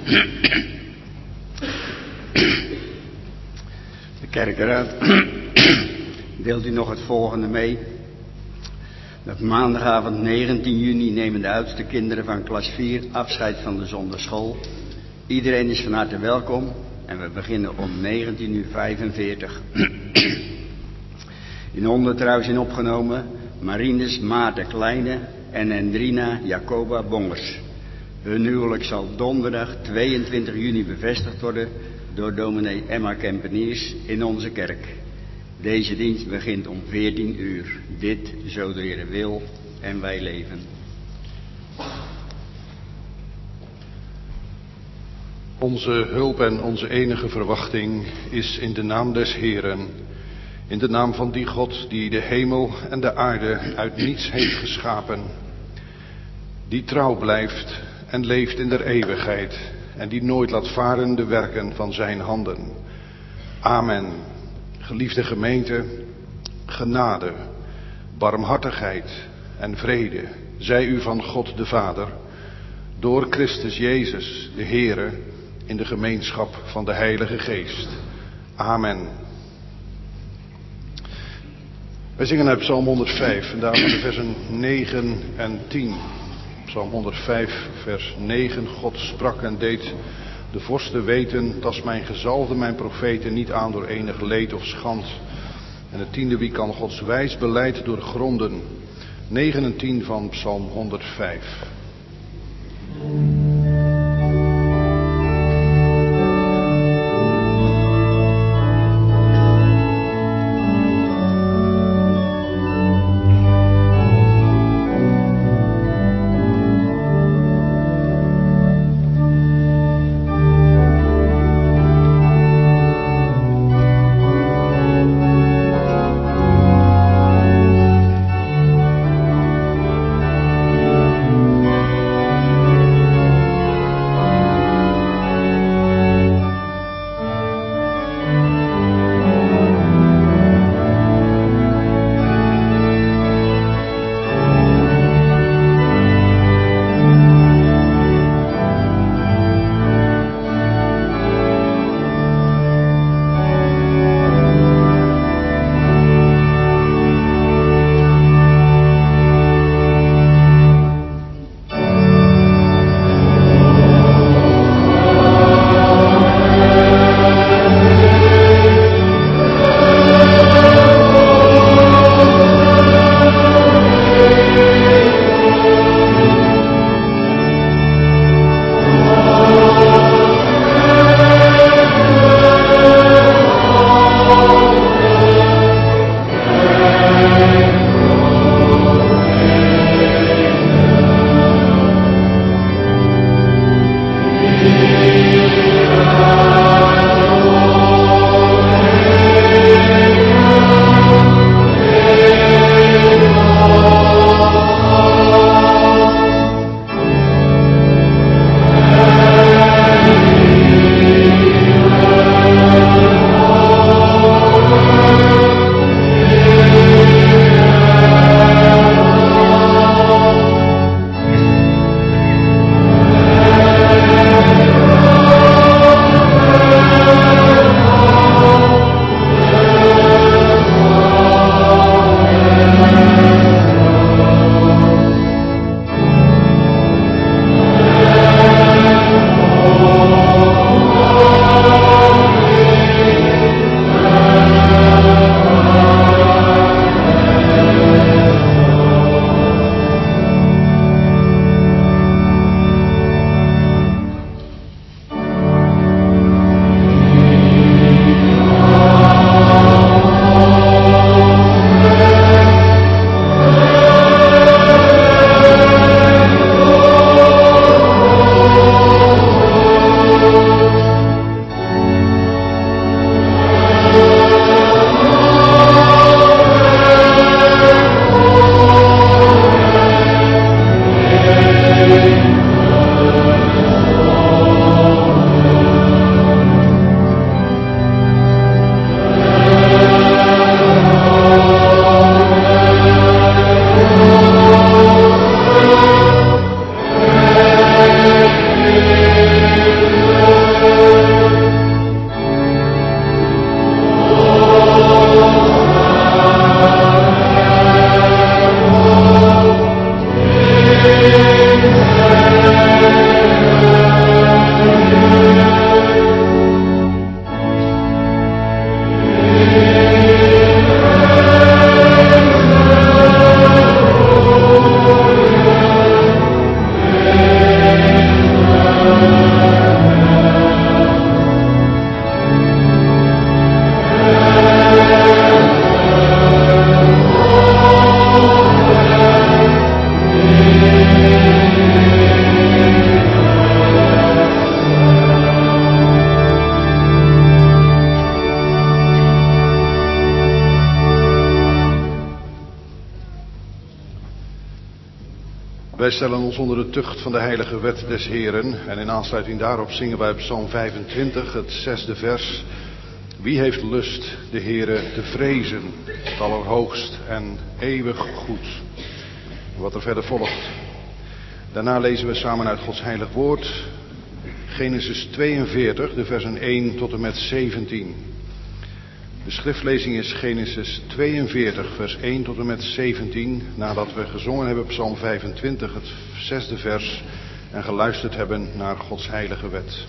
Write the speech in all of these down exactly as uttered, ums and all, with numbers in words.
De kerkenraad deelt u nog het volgende mee. Dat maandagavond negentien juni nemen de oudste kinderen van klas vier afscheid van de zonderschool. Iedereen is van harte welkom en we beginnen om negentien uur vijfenveertig. In ondertrouw zijn opgenomen Marines Maarten Kleine en Hendrina Jacoba Bongers. Hun huwelijk zal donderdag tweeëntwintig juni bevestigd worden door dominee Emma Kempeniers in onze kerk. Deze dienst begint om veertien uur. Dit, zo de Heer wil en wij leven. Onze hulp en onze enige verwachting is in de naam des Heeren, in de naam van die God die de hemel en de aarde uit niets heeft geschapen, die trouw blijft en leeft in der eeuwigheid en die nooit laat varen de werken van zijn handen. Amen. Geliefde gemeente, genade, barmhartigheid en vrede zij u van God de Vader, door Christus Jezus de Heere, in de gemeenschap van de Heilige Geest. Amen. Wij zingen uit Psalm honderdvijf en daarvan de versen negen en tien. Psalm honderdvijf, vers negen. God sprak en deed de vorsten weten, tast mijn gezalfde, mijn profeten, niet aan door enig leed of schand. En het tiende, wie kan Gods wijs beleid doorgronden? negen en tien van Psalm honderdvijf. Thank Wij stellen ons onder de tucht van de heilige wet des Heren en in aansluiting daarop zingen wij Psalm vijfentwintig, het zesde vers. Wie heeft lust de Heere te vrezen, het allerhoogst en eeuwig goed. Wat er verder volgt. Daarna lezen we samen uit Gods heilig woord Genesis tweeënveertig, de versen één tot en met zeventien. De schriftlezing is Genesis tweeënveertig, vers één tot en met zeventien, nadat we gezongen hebben Psalm vijfentwintig, het zesde vers, en geluisterd hebben naar Gods heilige wet.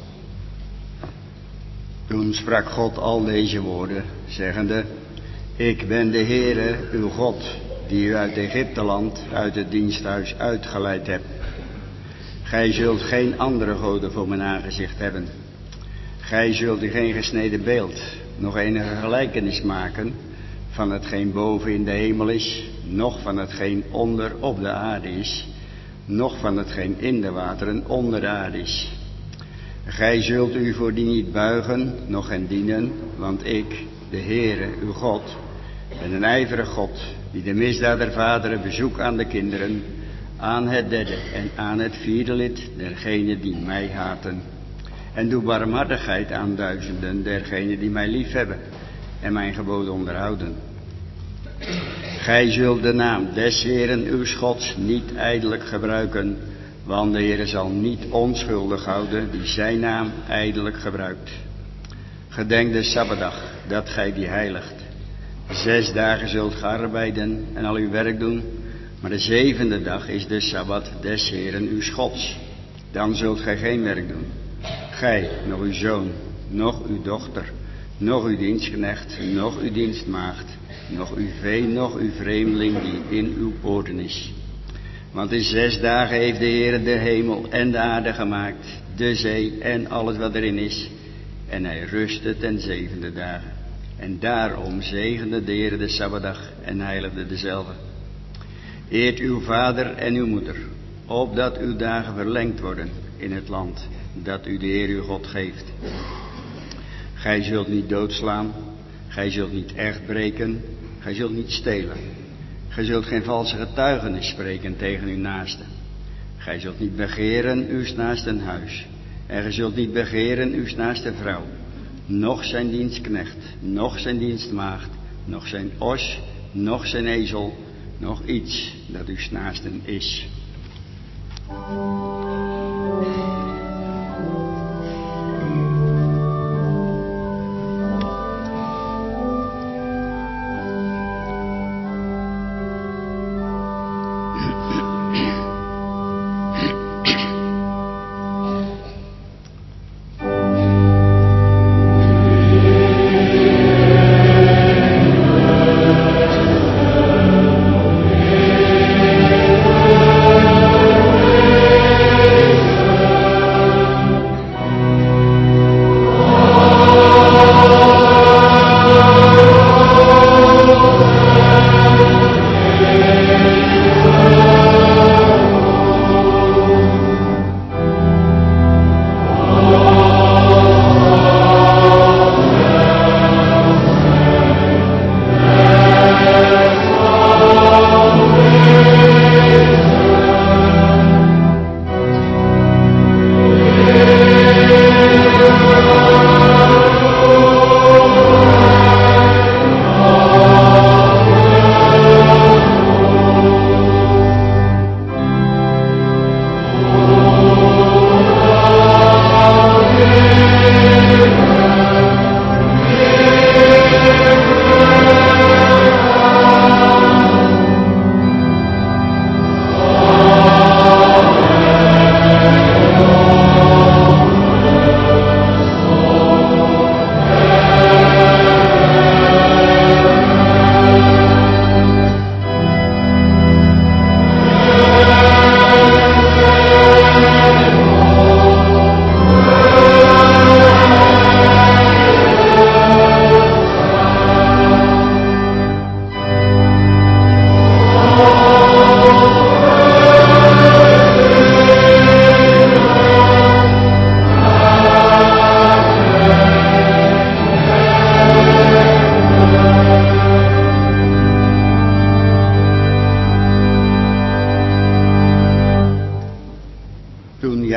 Toen sprak God al deze woorden, zeggende: Ik ben de Heere, uw God, die u uit Egypteland, uit het diensthuis uitgeleid hebt. Gij zult geen andere goden voor mijn aangezicht hebben. Gij zult u geen gesneden beeld, nog enige gelijkenis maken van hetgeen boven in de hemel is, noch van hetgeen onder op de aarde is, noch van hetgeen in de wateren onder de aarde is. Gij zult u voor die niet buigen, noch hen dienen, want ik, de Heere, uw God, ben een ijverig God, die de misdaad der vaderen bezoekt aan de kinderen, aan het derde en aan het vierde lid dergenen die mij haten. En doe barmhartigheid aan duizenden dergenen die mij liefhebben en mijn geboden onderhouden. Gij zult de naam des Heeren uw Gods niet ijdelijk gebruiken, want de Heere zal niet onschuldig houden die zijn naam ijdelijk gebruikt. Gedenk de Sabbatdag, dat gij die heiligt. Zes dagen zult ge arbeiden en al uw werk doen, maar de zevende dag is de Sabbat des Heeren uw Gods. Dan zult gij geen werk doen. Gij, nog uw zoon, nog uw dochter, nog uw dienstknecht, nog uw dienstmaagd, nog uw vee, nog uw vreemdeling die in uw poorten is. Want in zes dagen heeft de Heere de hemel en de aarde gemaakt, de zee en alles wat erin is. En hij rustte ten zevende dagen. En daarom zegende de Heere de Sabbatdag en heiligde dezelve. Eert uw vader en uw moeder, opdat uw dagen verlengd worden in het land dat u de Heer uw God geeft. Gij zult niet doodslaan, gij zult niet echt breken, gij zult niet stelen. Gij zult geen valse getuigenis spreken tegen uw naaste. Gij zult niet begeren uw naasten huis. En gij zult niet begeren uw naaste vrouw, noch zijn dienstknecht, noch zijn dienstmaagd, noch zijn os, noch zijn ezel, nog iets dat uw naasten is. Amen.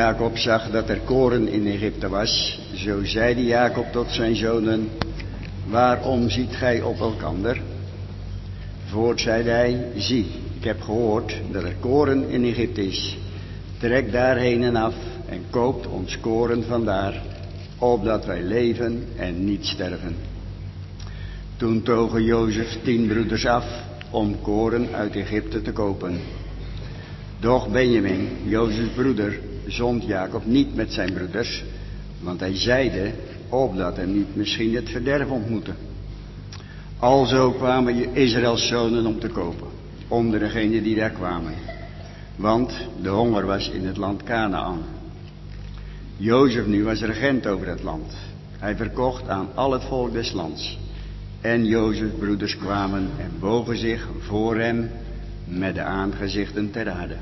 Jacob zag dat er koren in Egypte was, zo zeide Jacob tot zijn zonen: waarom ziet gij op elkander? Voort zeide hij: zie, ik heb gehoord dat er koren in Egypte is. Trek daarheen en af en koopt ons koren vandaar, opdat wij leven en niet sterven. Toen togen Jozef tien broeders af om koren uit Egypte te kopen. Doch Benjamin, Jozefs broeder, zond Jacob niet met zijn broeders, want hij zeide, opdat hem niet misschien het verderf ontmoette. Alzo kwamen Israëls zonen om te kopen, onder degenen die daar kwamen. Want de honger was in het land Kanaan. Jozef nu was regent over het land. Hij verkocht aan al het volk des lands. En Jozefs broeders kwamen en bogen zich voor hem met de aangezichten ter aarde.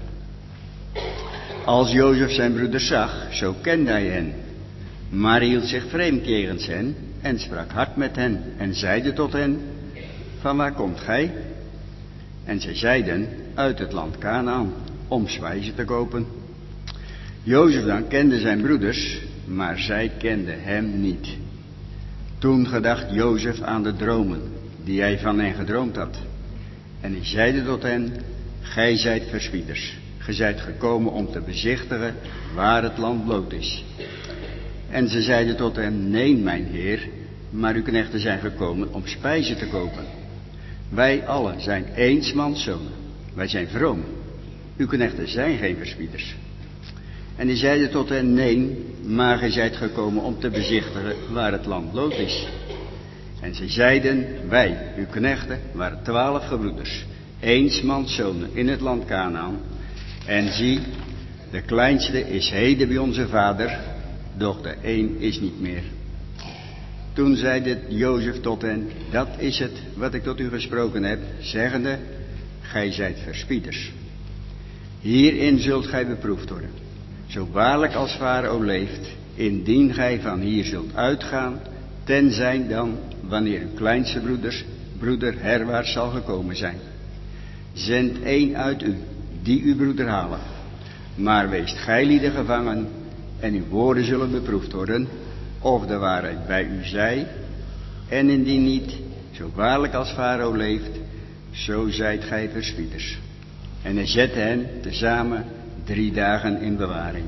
Als Jozef zijn broeders zag, zo kende hij hen. Maar hield zich vreemd jegens hen en sprak hard met hen en zeide tot hen: van waar komt gij? En zij zeiden: uit het land Kanaan, om spijzen te kopen. Jozef dan kende zijn broeders, maar zij kenden hem niet. Toen gedacht Jozef aan de dromen die hij van hen gedroomd had. En hij zeide tot hen: gij zijt verspieders. Gij zijt gekomen om te bezichtigen waar het land bloot is. En ze zeiden tot hem: nee, mijn heer, maar uw knechten zijn gekomen om spijzen te kopen. Wij allen zijn eensmans zonen. Wij zijn vroom. Uw knechten zijn geen verspieders. En hij zeide tot hen: nee, maar gij zijt gekomen om te bezichtigen waar het land bloot is. En ze zeiden: wij, uw knechten, waren twaalf gebroeders, eensmans zonen in het land Kanaan. En zie, de kleinste is heden bij onze vader, doch de een is niet meer. Toen zeide Jozef tot hen: dat is het wat ik tot u gesproken heb, zeggende: gij zijt verspieders. Hierin zult gij beproefd worden. Zo waarlijk als Farao leeft, indien gij van hier zult uitgaan, tenzij dan wanneer uw kleinste broeders, broeder herwaarts zal gekomen zijn. Zend één uit u, die uw broeder halen. Maar weest gijlieden gevangen, en uw woorden zullen beproefd worden, of de waarheid bij u zij. En indien niet, zo waarlijk als Farao leeft, zo zijt gij verspieders. En hij zette hen tezamen drie dagen in bewaring.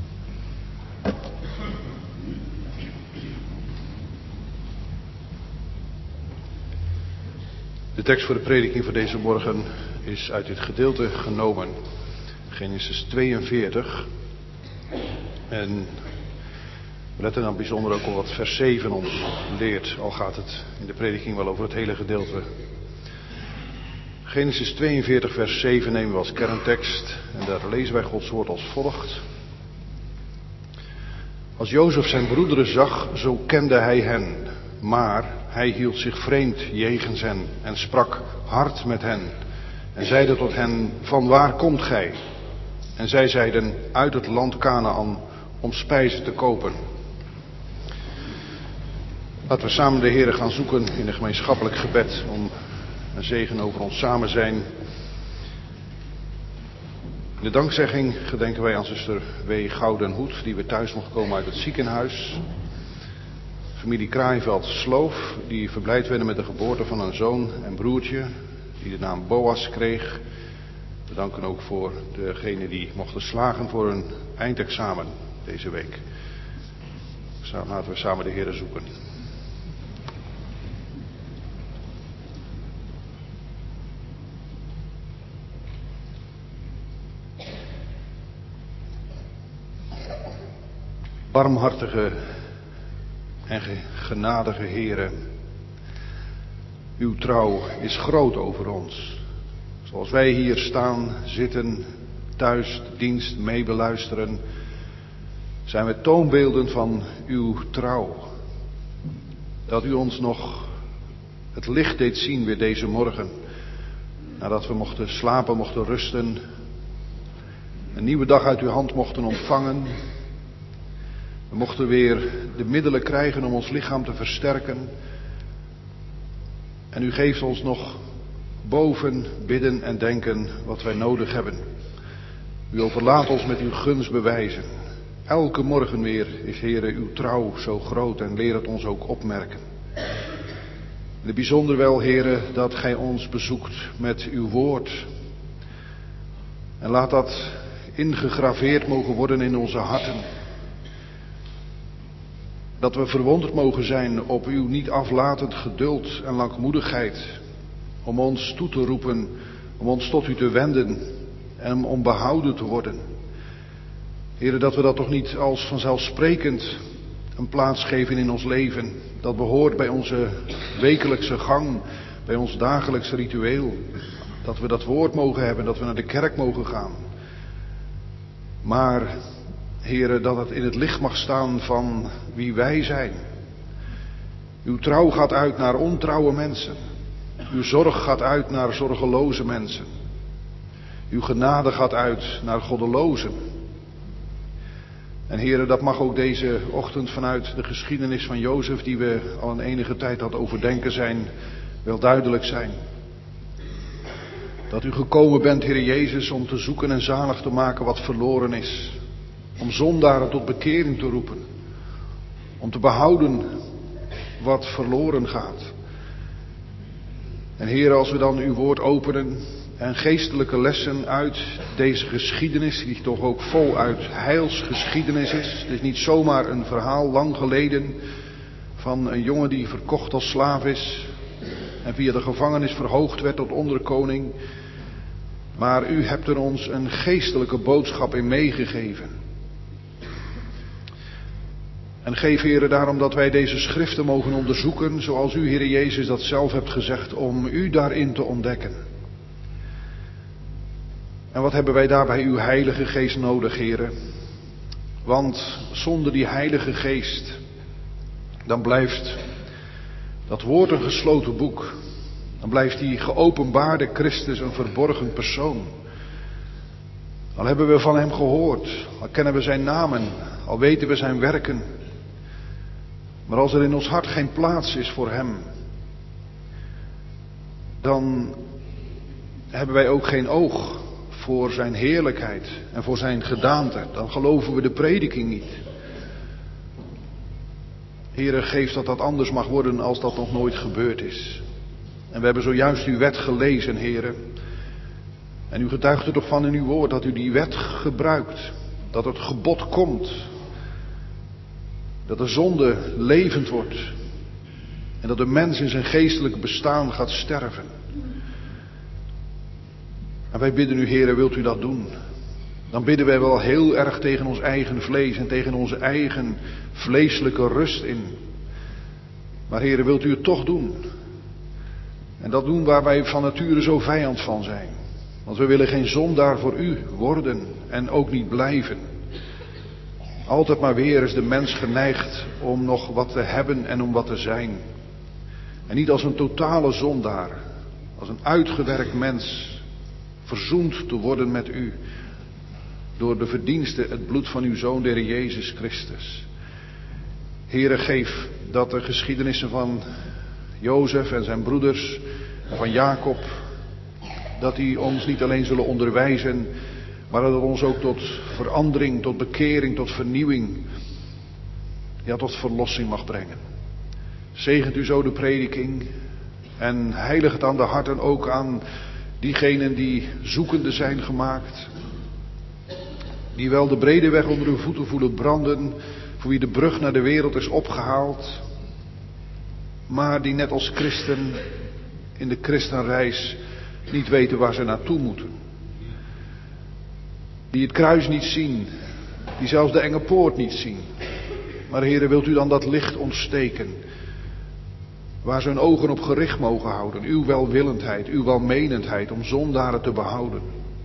De tekst voor de prediking van deze morgen is uit dit gedeelte genomen. Genesis tweeënveertig. En we letten dan bijzonder ook op wat vers zeven ons leert. Al gaat het in de prediking wel over het hele gedeelte. Genesis tweeënveertig vers zeven nemen we als kerntekst. En daar lezen wij Gods woord als volgt. Als Jozef zijn broederen zag, zo kende hij hen. Maar hij hield zich vreemd jegens hen en sprak hard met hen. En zeide tot hen: van waar komt gij? En zij zeiden: uit het land Kanaan, om spijzen te kopen. Laten we samen de Heere gaan zoeken in een gemeenschappelijk gebed om een zegen over ons samen zijn. In de dankzegging gedenken wij aan zuster W. Goudenhoed, die weer thuis mocht komen uit het ziekenhuis. Familie Kraaienveld-Sloof, die verblijd werden met de geboorte van een zoon en broertje, die de naam Boas kreeg. We danken ook voor degenen die mochten slagen voor hun eindexamen deze week. Laten we samen de Heere zoeken. Barmhartige en genadige Heere, uw trouw is groot over ons. Zoals wij hier staan, zitten, thuis de dienst meebeluisteren, zijn we toonbeelden van uw trouw. Dat u ons nog het licht deed zien weer deze morgen, nadat we mochten slapen, mochten rusten, een nieuwe dag uit uw hand mochten ontvangen. We mochten weer de middelen krijgen om ons lichaam te versterken. En u geeft ons nog boven bidden en denken wat wij nodig hebben. U overlaat ons met uw gunstbewijzen. Elke morgen weer is, Heere, uw trouw zo groot en leer het ons ook opmerken. In het bijzonder wel, Heere, dat gij ons bezoekt met uw woord. En laat dat ingegraveerd mogen worden in onze harten. Dat we verwonderd mogen zijn op uw niet aflatend geduld en langmoedigheid. Om ons toe te roepen, om ons tot u te wenden en om behouden te worden. Heere, dat we dat toch niet als vanzelfsprekend een plaats geven in ons leven. Dat behoort bij onze wekelijkse gang, bij ons dagelijks ritueel. Dat we dat woord mogen hebben, dat we naar de kerk mogen gaan. Maar, Heere, dat het in het licht mag staan van wie wij zijn. Uw trouw gaat uit naar ontrouwe mensen. Uw zorg gaat uit naar zorgeloze mensen. Uw genade gaat uit naar goddelozen. En Heere, dat mag ook deze ochtend vanuit de geschiedenis van Jozef, die we al een enige tijd aan het overdenken zijn, wel duidelijk zijn. Dat u gekomen bent, Heere Jezus, om te zoeken en zalig te maken wat verloren is. Om zondaren tot bekering te roepen. Om te behouden wat verloren gaat. En Heere, als we dan uw woord openen en geestelijke lessen uit deze geschiedenis, die toch ook voluit heilsgeschiedenis is. Het is niet zomaar een verhaal lang geleden van een jongen die verkocht als slaaf is en via de gevangenis verhoogd werd tot onderkoning. Maar u hebt er ons een geestelijke boodschap in meegegeven. En geef, Heere, daarom dat wij deze schriften mogen onderzoeken, zoals u, Heere Jezus, dat zelf hebt gezegd, om u daarin te ontdekken. En wat hebben wij daarbij uw Heilige Geest nodig, Heere? Want zonder die Heilige Geest, dan blijft dat woord een gesloten boek. Dan blijft die geopenbaarde Christus een verborgen persoon. Al hebben we van hem gehoord, al kennen we zijn namen, al weten we zijn werken. Maar als er in ons hart geen plaats is voor hem, dan hebben wij ook geen oog voor zijn heerlijkheid en voor zijn gedaante. Dan geloven we de prediking niet. Heere, geef dat dat anders mag worden als dat nog nooit gebeurd is. En we hebben zojuist uw wet gelezen, Heere. En u getuigt er toch van in uw woord dat u die wet gebruikt. Dat het gebod komt. Dat de zonde levend wordt. En dat de mens in zijn geestelijk bestaan gaat sterven. En wij bidden u, Heere, wilt u dat doen? Dan bidden wij wel heel erg tegen ons eigen vlees en tegen onze eigen vleeselijke rust in. Maar Heere, wilt u het toch doen? En dat doen waar wij van nature zo vijand van zijn. Want we willen geen zondaar voor u worden en ook niet blijven. Altijd maar weer is de mens geneigd om nog wat te hebben en om wat te zijn. En niet als een totale zondaar, als een uitgewerkt mens, verzoend te worden met u. Door de verdienste, het bloed van uw Zoon, de Heer Jezus Christus. Heere, geef dat de geschiedenissen van Jozef en zijn broeders, en van Jacob, dat die ons niet alleen zullen onderwijzen, maar dat het ons ook tot verandering, tot bekering, tot vernieuwing, ja, tot verlossing mag brengen. Zegent u zo de prediking en heilig het aan de harten, ook aan diegenen die zoekende zijn gemaakt. Die wel de brede weg onder hun voeten voelen branden, voor wie de brug naar de wereld is opgehaald, maar die net als christen in de christenreis niet weten waar ze naartoe moeten. Die het kruis niet zien, die zelfs de enge poort niet zien. Maar Heere, wilt u dan dat licht ontsteken, waar ze hun ogen op gericht mogen houden, uw welwillendheid, uw welmenendheid om zondaren te behouden.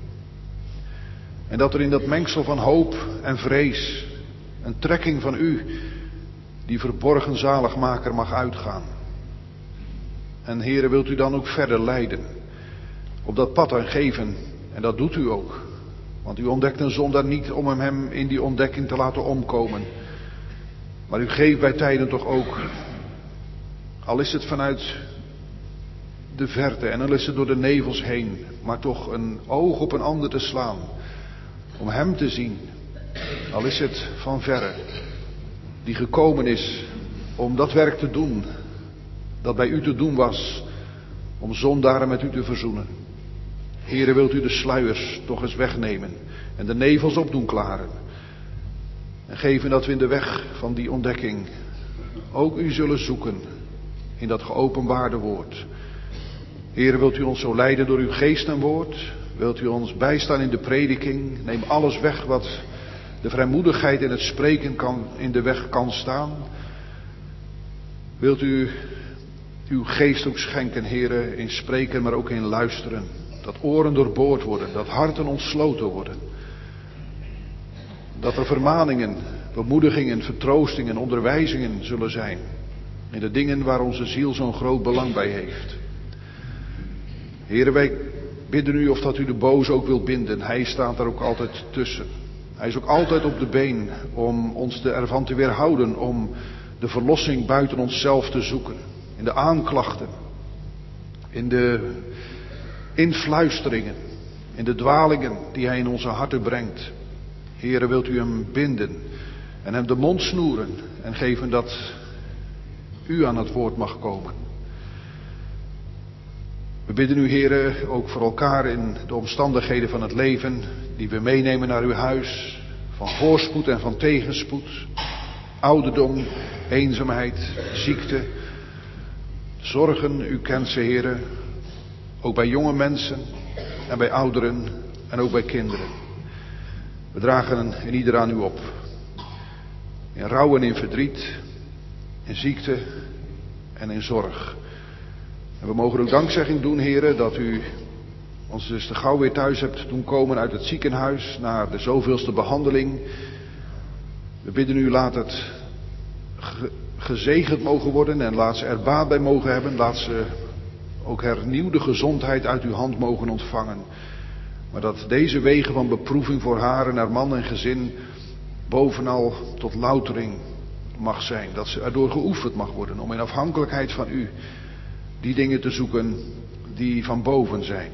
En dat er in dat mengsel van hoop en vrees een trekking van u, die verborgen zaligmaker, mag uitgaan. En Heere, wilt u dan ook verder leiden op dat pad en geven, en dat doet u ook. Want u ontdekt een zondaar niet om hem in die ontdekking te laten omkomen. Maar u geeft bij tijden toch ook, al is het vanuit de verte en al is het door de nevels heen, maar toch een oog op een ander te slaan. Om hem te zien al is het van verre, die gekomen is om dat werk te doen dat bij u te doen was, om zondaren met u te verzoenen. Heere, wilt u de sluiers toch eens wegnemen en de nevels opdoen klaren. En geven dat we in de weg van die ontdekking ook u zullen zoeken in dat geopenbaarde woord. Heere, wilt u ons zo leiden door uw geest en woord? Wilt u ons bijstaan in de prediking? Neem alles weg wat de vrijmoedigheid in het spreken kan, in de weg kan staan. Wilt u uw geest ook schenken, Heere, in spreken, maar ook in luisteren. Dat oren doorboord worden, dat harten ontsloten worden. Dat er vermaningen, bemoedigingen, vertroostingen, onderwijzingen zullen zijn. In de dingen waar onze ziel zo'n groot belang bij heeft. Heere, wij bidden u of dat u de boze ook wilt binden. Hij staat daar ook altijd tussen. Hij is ook altijd op de been om ons ervan te weerhouden, om de verlossing buiten onszelf te zoeken. In de aanklachten, in de influisteringen, in de dwalingen die hij in onze harten brengt. Heere, wilt u hem binden en hem de mond snoeren en geven dat u aan het woord mag komen. We bidden u, Heere, ook voor elkaar in de omstandigheden van het leven die we meenemen naar uw huis, van voorspoed en van tegenspoed, ouderdom, eenzaamheid, ziekte, zorgen. U kent ze, Heere, ook bij jonge mensen en bij ouderen en ook bij kinderen. We dragen in ieder aan u op. In rouw en in verdriet, in ziekte en in zorg. En we mogen ook dankzegging doen, Heere, dat u ons dus te gauw weer thuis hebt doen komen uit het ziekenhuis naar de zoveelste behandeling. We bidden u, laat het ge- gezegend mogen worden en laat ze er baat bij mogen hebben. Laat ze ook hernieuwde gezondheid uit uw hand mogen ontvangen. Maar dat deze wegen van beproeving voor haar en haar man en gezin bovenal tot loutering mag zijn. Dat ze erdoor geoefend mag worden om in afhankelijkheid van u die dingen te zoeken die van boven zijn.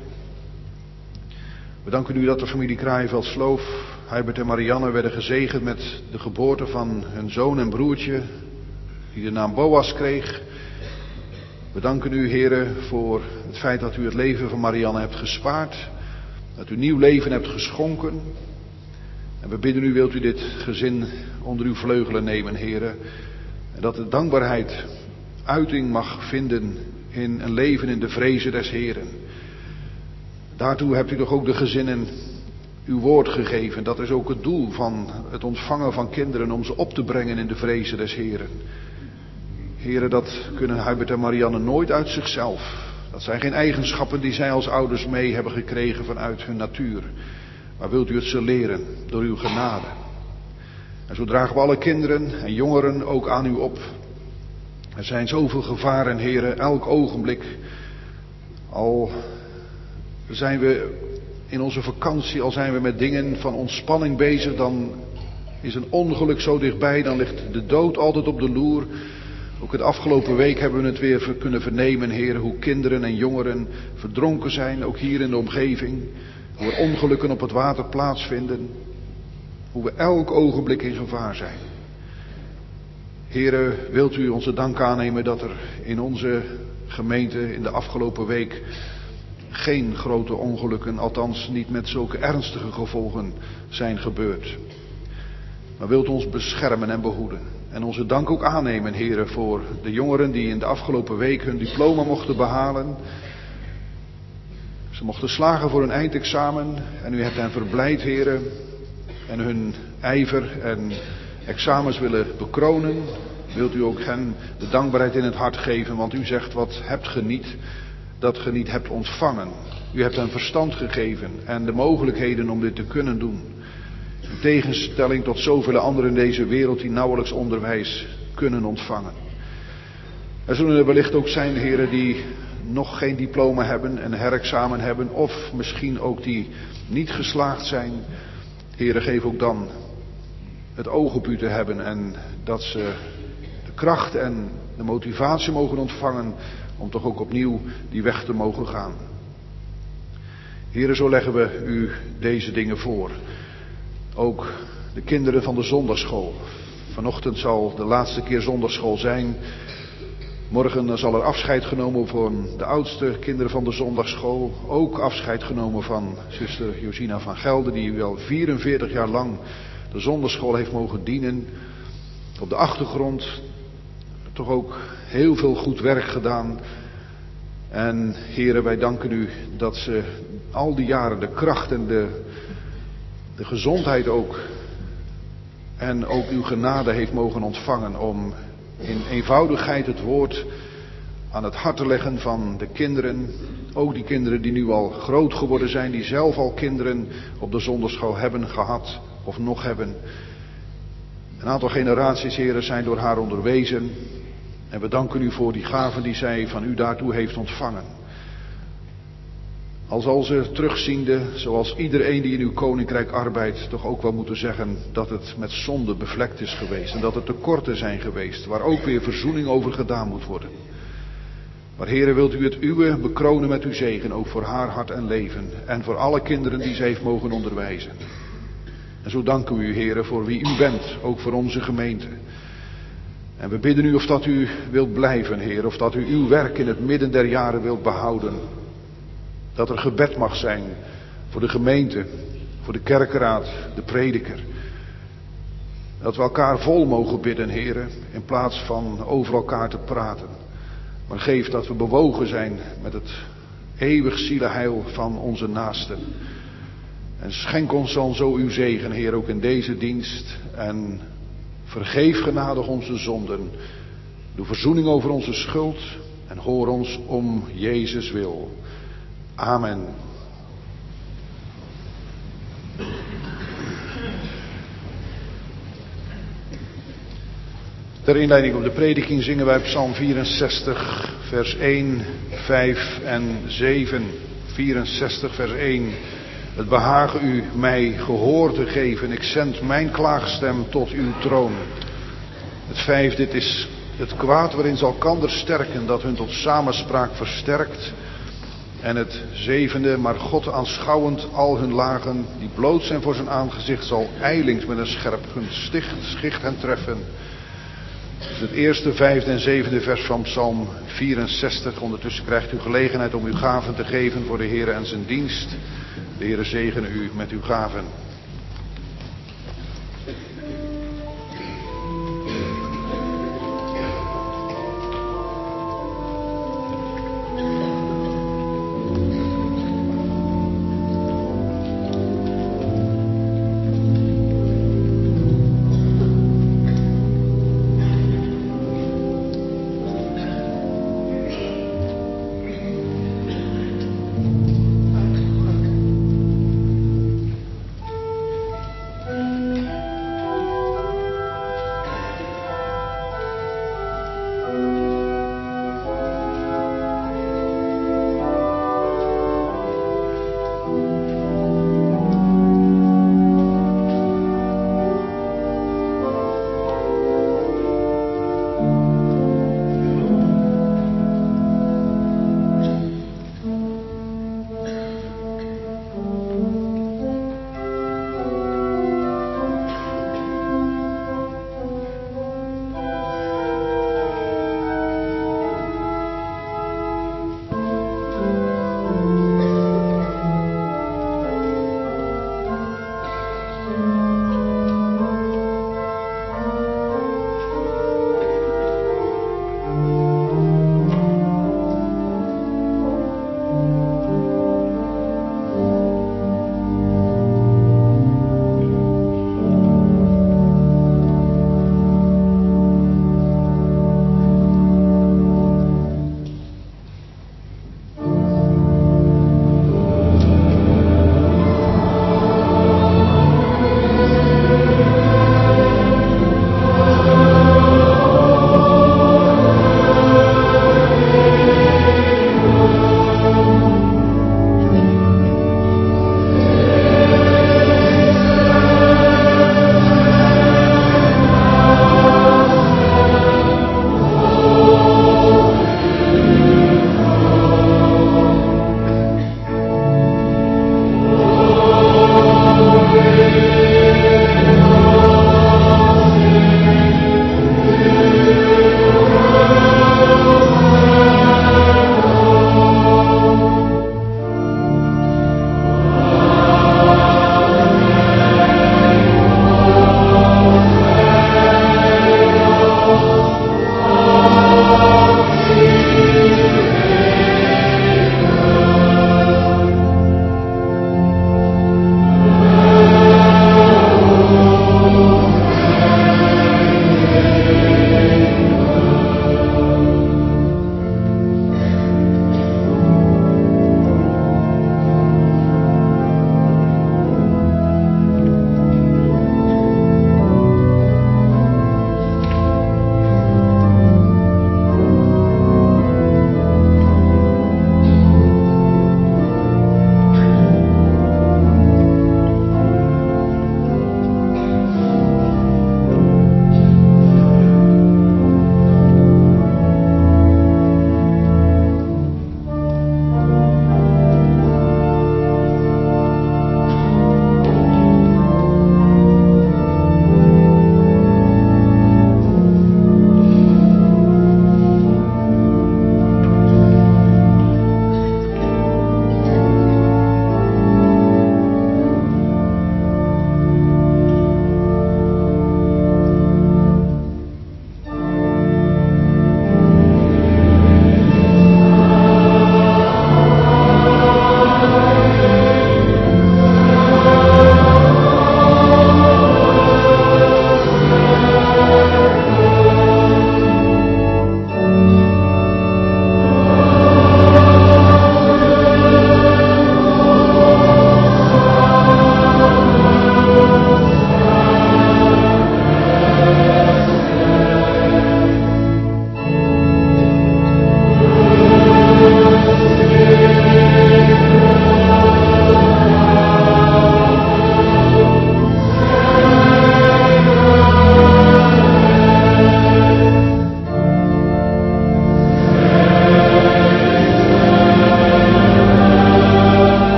We danken u dat de familie Kraaienveld-Sloof, Herbert en Marianne werden gezegend met de geboorte van hun zoon en broertje, die de naam Boas kreeg. We danken u, Heere, voor het feit dat u het leven van Marianne hebt gespaard, dat u nieuw leven hebt geschonken. En we bidden u, wilt u dit gezin onder uw vleugelen nemen, Heere, en dat de dankbaarheid uiting mag vinden in een leven in de vrezen des Heeren. Daartoe hebt u toch ook de gezinnen uw woord gegeven. Dat is ook het doel van het ontvangen van kinderen, om ze op te brengen in de vrezen des Heeren. Heren, dat kunnen Hubert en Marianne nooit uit zichzelf. Dat zijn geen eigenschappen die zij als ouders mee hebben gekregen vanuit hun natuur. Maar wilt u het ze leren door uw genade. En zo dragen we alle kinderen en jongeren ook aan u op. Er zijn zoveel gevaren, heren, elk ogenblik. Al zijn we in onze vakantie, al zijn we met dingen van ontspanning bezig, dan is een ongeluk zo dichtbij, dan ligt de dood altijd op de loer. Ook het afgelopen week hebben we het weer kunnen vernemen, heren, hoe kinderen en jongeren verdronken zijn, ook hier in de omgeving. Hoe er ongelukken op het water plaatsvinden. Hoe we elk ogenblik in gevaar zijn. Heren, wilt u onze dank aannemen dat er in onze gemeente in de afgelopen week geen grote ongelukken, althans niet met zulke ernstige gevolgen, zijn gebeurd. Maar wilt u ons beschermen en behoeden. En onze dank ook aannemen, heren, voor de jongeren die in de afgelopen week hun diploma mochten behalen. Ze mochten slagen voor hun eindexamen en u hebt hen verblijd, heren, en hun ijver en examens willen bekronen. Wilt u ook hen de dankbaarheid in het hart geven, want u zegt, wat hebt ge niet, dat ge niet hebt ontvangen. U hebt hen verstand gegeven en de mogelijkheden om dit te kunnen doen. In tegenstelling tot zoveel anderen in deze wereld die nauwelijks onderwijs kunnen ontvangen. Er zullen er wellicht ook zijn, heren, die nog geen diploma hebben, een herexamen hebben, of misschien ook die niet geslaagd zijn. Heren, geef ook dan het oog op u te hebben en dat ze de kracht en de motivatie mogen ontvangen om toch ook opnieuw die weg te mogen gaan. Heren, zo leggen we u deze dingen voor. Ook de kinderen van de zondagschool. Vanochtend zal de laatste keer zondagschool zijn. Morgen zal er afscheid genomen van de oudste kinderen van de zondagschool. Ook afscheid genomen van zuster Josina van Gelder, die wel vierenveertig jaar lang de zondagschool heeft mogen dienen. Op de achtergrond toch ook heel veel goed werk gedaan. En heren, wij danken u dat ze al die jaren de kracht en de, de gezondheid ook en ook uw genade heeft mogen ontvangen om in eenvoudigheid het woord aan het hart te leggen van de kinderen. Ook die kinderen die nu al groot geworden zijn, die zelf al kinderen op de zondagschool hebben gehad of nog hebben. Een aantal generaties, heren, zijn door haar onderwezen. En we danken u voor die gaven die zij van u daartoe heeft ontvangen. Al zal ze terugziende, zoals iedereen die in uw koninkrijk arbeidt, toch ook wel moeten zeggen dat het met zonde bevlekt is geweest. En dat er tekorten zijn geweest, waar ook weer verzoening over gedaan moet worden. Maar heren, wilt u het uwe bekronen met uw zegen, ook voor haar hart en leven. En voor alle kinderen die ze heeft mogen onderwijzen. En zo danken we u, heren, voor wie u bent, ook voor onze gemeente. En we bidden u of dat u wilt blijven, Heer, of dat u uw werk in het midden der jaren wilt behouden. Dat er gebed mag zijn voor de gemeente, voor de kerkenraad, de prediker. Dat we elkaar vol mogen bidden, Heer, in plaats van over elkaar te praten. Maar geef dat we bewogen zijn met het eeuwig zielenheil van onze naasten. En schenk ons dan zo uw zegen, Heer, ook in deze dienst. En vergeef genadig onze zonden. Doe verzoening over onze schuld. En hoor ons om Jezus wil. Amen. Ter inleiding op de prediking zingen wij Psalm vierenzestig, vers één, vijf en zeven. vierenzestig, vers één. Het behagen u mij gehoor te geven. Ik zend mijn klaagstem tot uw troon. Het vijf, dit is het kwaad waarin zal elkander sterken, dat hun tot samenspraak versterkt. En het zevende, maar God aanschouwend al hun lagen, die bloot zijn voor zijn aangezicht, zal ijlings met een scherp sticht, schicht hen treffen. Dus het eerste, vijfde en zevende vers van Psalm vierenzestig. Ondertussen krijgt u gelegenheid om uw gaven te geven voor de Heere en zijn dienst. De Heere zegene u met uw gaven.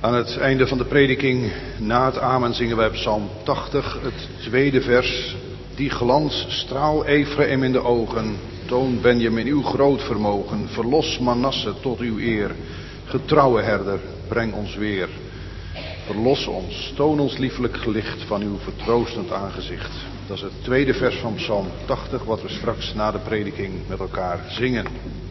Aan het einde van de prediking, na het amen, zingen wij Psalm tachtig, het tweede vers. Die glans straal Efraïm in de ogen, toon Benjamin uw groot vermogen, verlos Manasse tot uw eer. Getrouwe herder, breng ons weer. Verlos ons, toon ons lieflijk licht van uw vertroostend aangezicht. Dat is het tweede vers van Psalm tachtig, wat we straks na de prediking met elkaar zingen.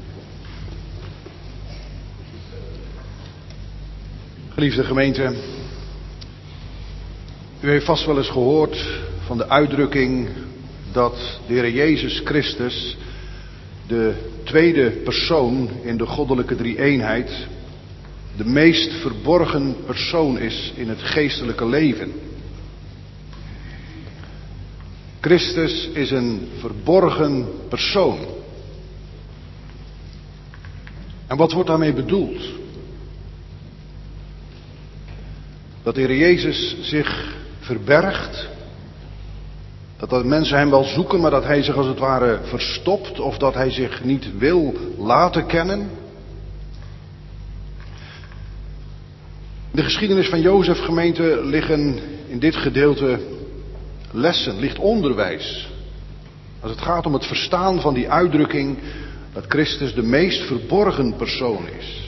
Geliefde gemeente, u heeft vast wel eens gehoord van de uitdrukking dat de Heer Jezus Christus, de tweede persoon in de goddelijke drie-eenheid, de meest verborgen persoon is in het geestelijke leven. Christus is een verborgen persoon. En wat wordt daarmee bedoeld? Dat de Heer Jezus zich verbergt. Dat de mensen hem wel zoeken, maar dat hij zich als het ware verstopt. Of dat hij zich niet wil laten kennen. In de geschiedenis van Jozef, gemeente, liggen in dit gedeelte lessen, ligt onderwijs. Als het gaat om het verstaan van die uitdrukking dat Christus de meest verborgen persoon is.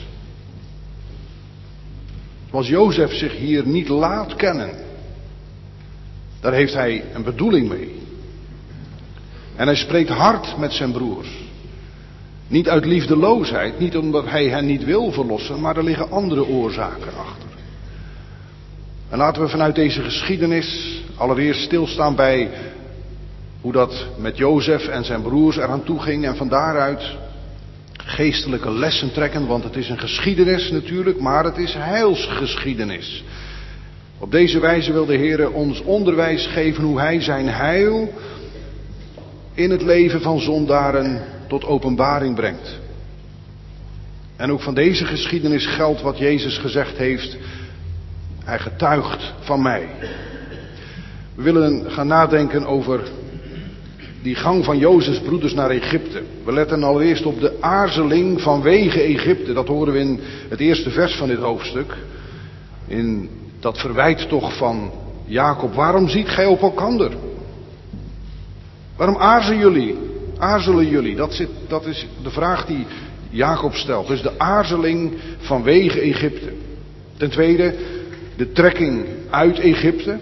Zoals Jozef zich hier niet laat kennen. Daar heeft hij een bedoeling mee. En hij spreekt hard met zijn broers. Niet uit liefdeloosheid, niet omdat hij hen niet wil verlossen, maar er liggen andere oorzaken achter. En laten we vanuit deze geschiedenis allereerst stilstaan bij hoe dat met Jozef en zijn broers eraan toe ging en van daaruit geestelijke lessen trekken, want het is een geschiedenis natuurlijk, maar het is heilsgeschiedenis. Op deze wijze wil de Heer ons onderwijs geven hoe Hij zijn heil in het leven van zondaren tot openbaring brengt. En ook van deze geschiedenis geldt wat Jezus gezegd heeft: Hij getuigt van mij. We willen gaan nadenken over die gang van Jozefs broeders naar Egypte. We letten allereerst op de aarzeling vanwege Egypte. Dat horen we in het eerste vers van dit hoofdstuk. In dat verwijt toch van Jacob. Waarom ziet gij op elkander? Waarom aarzelen jullie? Aarzelen jullie? Dat, zit, dat is de vraag die Jacob stelt. Dus de aarzeling vanwege Egypte. Ten tweede, de trekking uit Egypte.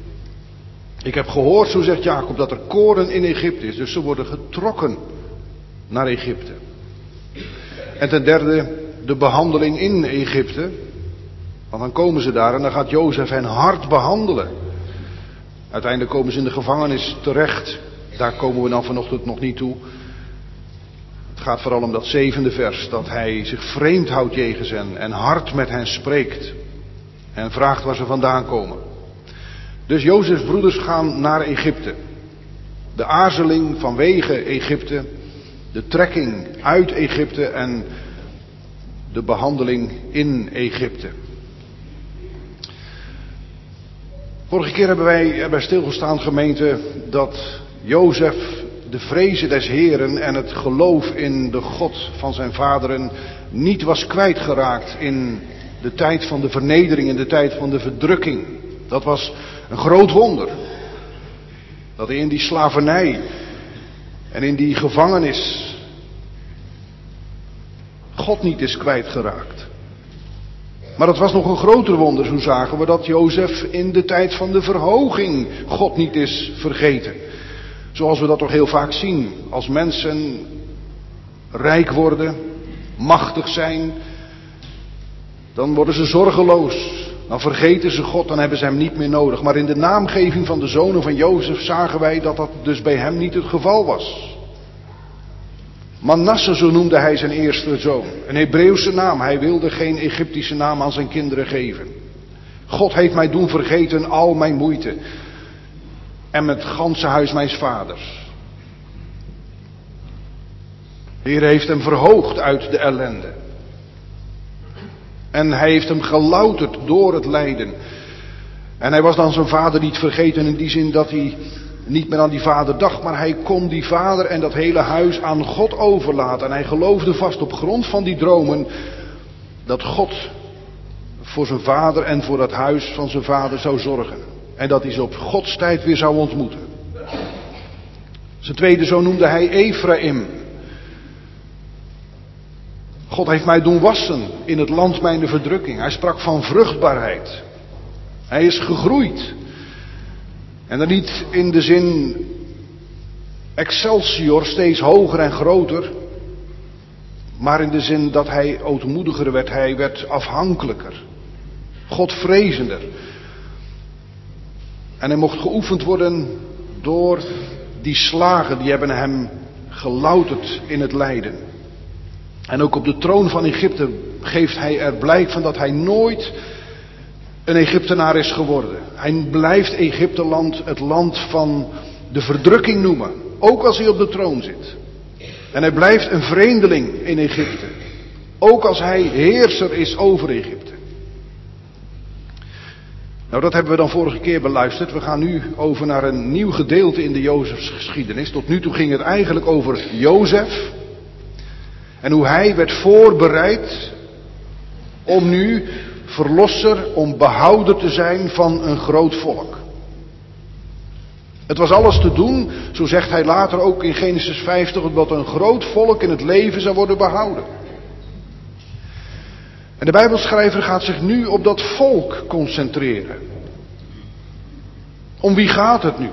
Ik heb gehoord, zo zegt Jacob, dat er koren in Egypte is. Dus ze worden getrokken naar Egypte. En ten derde, de behandeling in Egypte. Want dan komen ze daar en dan gaat Jozef hen hard behandelen. Uiteindelijk komen ze in de gevangenis terecht. Daar komen we dan vanochtend nog niet toe. Het gaat vooral om dat zevende vers. Dat hij zich vreemd houdt jegens hen en hard met hen spreekt. En vraagt waar ze vandaan komen. Dus Jozefs broeders gaan naar Egypte. De aarzeling vanwege Egypte. De trekking uit Egypte en de behandeling in Egypte. Vorige keer hebben wij erbij stilgestaan, gemeente, dat Jozef de vrezen des Heren en het geloof in de God van zijn vaderen niet was kwijtgeraakt in de tijd van de vernedering, in de tijd van de verdrukking. Dat was een groot wonder. Dat hij in die slavernij en in die gevangenis God niet is kwijtgeraakt. Maar het was nog een groter wonder, zo zagen we, dat Jozef in de tijd van de verhoging God niet is vergeten. Zoals we dat toch heel vaak zien. Als mensen rijk worden, machtig zijn, dan worden ze zorgeloos. Dan vergeten ze God, dan hebben ze hem niet meer nodig. Maar in de naamgeving van de zonen van Jozef zagen wij dat dat dus bij hem niet het geval was. Manasse, zo noemde hij zijn eerste zoon. Een Hebreeuwse naam. Hij wilde geen Egyptische naam aan zijn kinderen geven. God heeft mij doen vergeten al mijn moeite. En met het ganse huis mijns vaders. De Heer heeft hem verhoogd uit de ellende. En hij heeft hem gelouterd door het lijden. En hij was dan zijn vader niet vergeten in die zin dat hij niet meer aan die vader dacht. Maar hij kon die vader en dat hele huis aan God overlaten. En hij geloofde vast op grond van die dromen dat God voor zijn vader en voor het huis van zijn vader zou zorgen. En dat hij ze op Gods tijd weer zou ontmoeten. Zijn tweede zoon noemde hij Ephraim. God heeft mij doen wassen in het land mijn verdrukking. Hij sprak van vruchtbaarheid. Hij is gegroeid. En dan niet in de zin Excelsior, steeds hoger en groter. Maar in de zin dat hij ootmoediger werd. Hij werd afhankelijker. Godvrezender. En hij mocht geoefend worden door die slagen. Die hebben hem gelouterd in het lijden. En ook op de troon van Egypte geeft hij er blijk van dat hij nooit een Egyptenaar is geworden. Hij blijft Egypteland het land van de verdrukking noemen. Ook als hij op de troon zit. En hij blijft een vreemdeling in Egypte. Ook als hij heerser is over Egypte. Nou, dat hebben we dan vorige keer beluisterd. We gaan nu over naar een nieuw gedeelte in de Jozefsgeschiedenis. Tot nu toe ging het eigenlijk over Jozef. En hoe hij werd voorbereid om nu verlosser, om behouder te zijn van een groot volk. Het was alles te doen, zo zegt hij later ook in Genesis vijftig, dat een groot volk in het leven zou worden behouden. En de Bijbelschrijver gaat zich nu op dat volk concentreren. Om wie gaat het nu?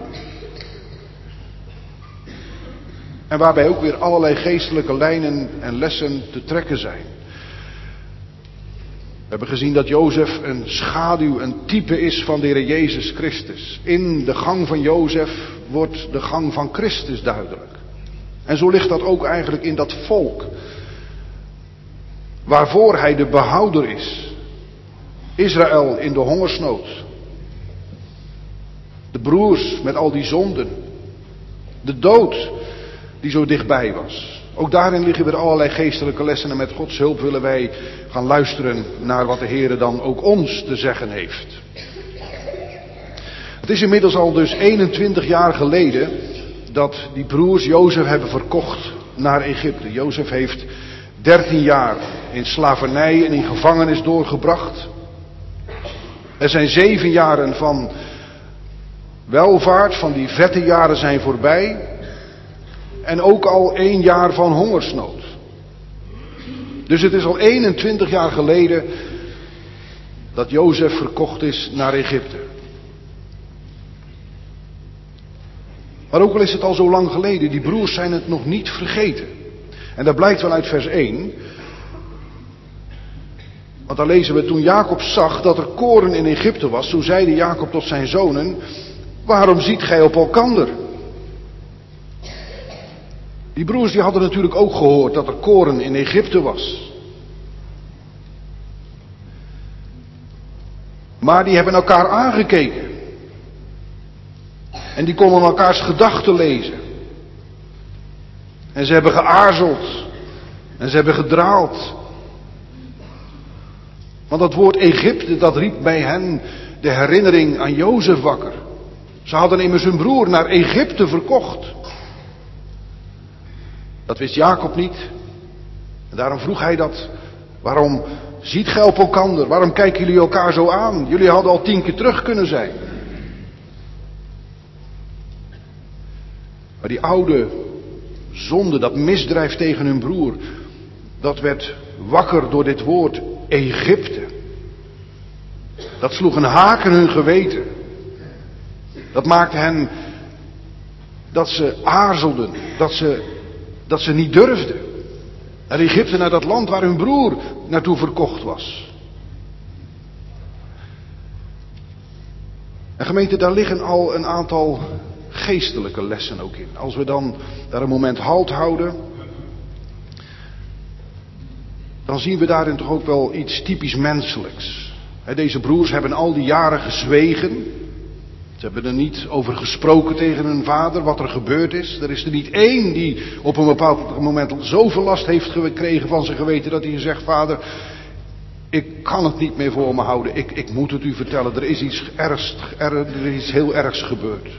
En waarbij ook weer allerlei geestelijke lijnen en lessen te trekken zijn. We hebben gezien dat Jozef een schaduw, een type is van de Heer Jezus Christus. In de gang van Jozef wordt de gang van Christus duidelijk. En zo ligt dat ook eigenlijk in dat volk. Waarvoor hij de behouder is. Israël in de hongersnood. De broers met al die zonden. De dood die zo dichtbij was. Ook daarin liggen weer allerlei geestelijke lessen. En met Gods hulp willen wij gaan luisteren naar wat de Heer dan ook ons te zeggen heeft. Het is inmiddels al dus eenentwintig jaar geleden dat die broers Jozef hebben verkocht naar Egypte. Jozef heeft dertien jaar in slavernij en in gevangenis doorgebracht. Er zijn zeven jaren van welvaart, van die vette jaren zijn voorbij. En ook al één jaar van hongersnood. Dus het is al eenentwintig jaar geleden dat Jozef verkocht is naar Egypte. Maar ook al is het al zo lang geleden, die broers zijn het nog niet vergeten. En dat blijkt wel uit vers één. Want dan lezen we, toen Jacob zag dat er koren in Egypte was, zo zeide Jacob tot zijn zonen, waarom ziet gij op elkander? Die broers die hadden natuurlijk ook gehoord dat er koren in Egypte was. Maar die hebben elkaar aangekeken. En die konden elkaars gedachten lezen. En ze hebben geaarzeld. En ze hebben gedraald. Want dat woord Egypte, dat riep bij hen de herinnering aan Jozef wakker. Ze hadden immers hun broer naar Egypte verkocht. Dat wist Jacob niet. En daarom vroeg hij dat. Waarom ziet gij op elkander? Waarom kijken jullie elkaar zo aan? Jullie hadden al tien keer terug kunnen zijn. Maar die oude zonde, dat misdrijf tegen hun broer, dat werd wakker door dit woord Egypte. Dat sloeg een haak in hun geweten. Dat maakte hen dat ze aarzelden, dat ze, dat ze niet durfden. Naar Egypte, naar dat land waar hun broer naartoe verkocht was. En gemeente, daar liggen al een aantal geestelijke lessen ook in. Als we dan daar een moment halt houden, dan zien we daarin toch ook wel iets typisch menselijks. Deze broers hebben al die jaren gezwegen. Ze hebben er niet over gesproken tegen hun vader wat er gebeurd is. Er is er niet één die op een bepaald moment zoveel last heeft gekregen van zijn geweten dat hij zegt, vader, ik kan het niet meer voor me houden. Ik, ik moet het u vertellen. Er is iets ergs, er, er is iets heel ergs gebeurd.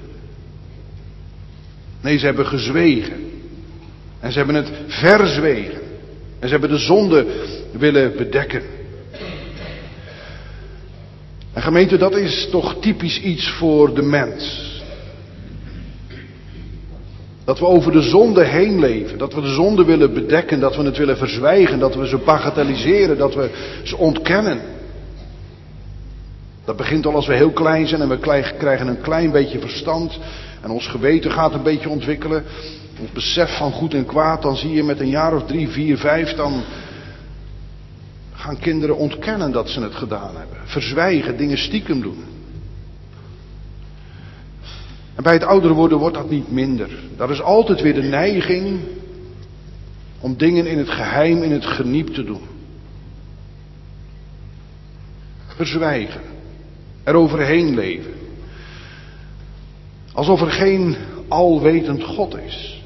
Nee, ze hebben gezwegen. En ze hebben het verzwegen. En ze hebben de zonde willen bedekken. En gemeente, dat is toch typisch iets voor de mens. Dat we over de zonde heen leven. Dat we de zonde willen bedekken. Dat we het willen verzwijgen. Dat we ze bagatelliseren. Dat we ze ontkennen. Dat begint al als we heel klein zijn en we krijgen een klein beetje verstand. En ons geweten gaat een beetje ontwikkelen. Ons besef van goed en kwaad. Dan zie je met een jaar of drie, vier, vijf. Dan gaan kinderen ontkennen dat ze het gedaan hebben. Verzwijgen, dingen stiekem doen. En bij het ouder worden wordt dat niet minder. Daar is altijd weer de neiging om dingen in het geheim, in het geniep te doen. Verzwijgen. Eroverheen leven. Alsof er geen alwetend God is.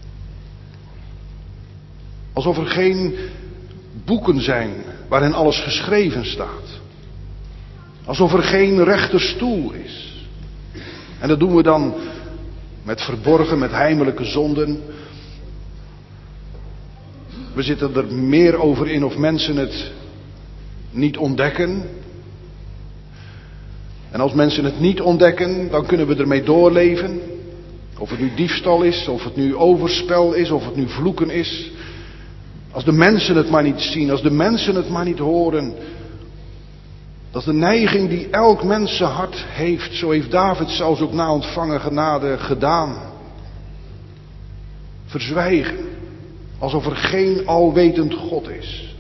Alsof er geen boeken zijn waarin alles geschreven staat. Alsof er geen rechte stoel is. En dat doen we dan met verborgen, met heimelijke zonden. We zitten er meer over in of mensen het niet ontdekken. En als mensen het niet ontdekken, dan kunnen we ermee doorleven. Of het nu diefstal is, of het nu overspel is, of het nu vloeken is. Als de mensen het maar niet zien, als de mensen het maar niet horen. Dat is de neiging die elk mensenhart heeft. Zo heeft David zelfs ook na ontvangen genade gedaan. Verzwijgen. Alsof er geen alwetend God is.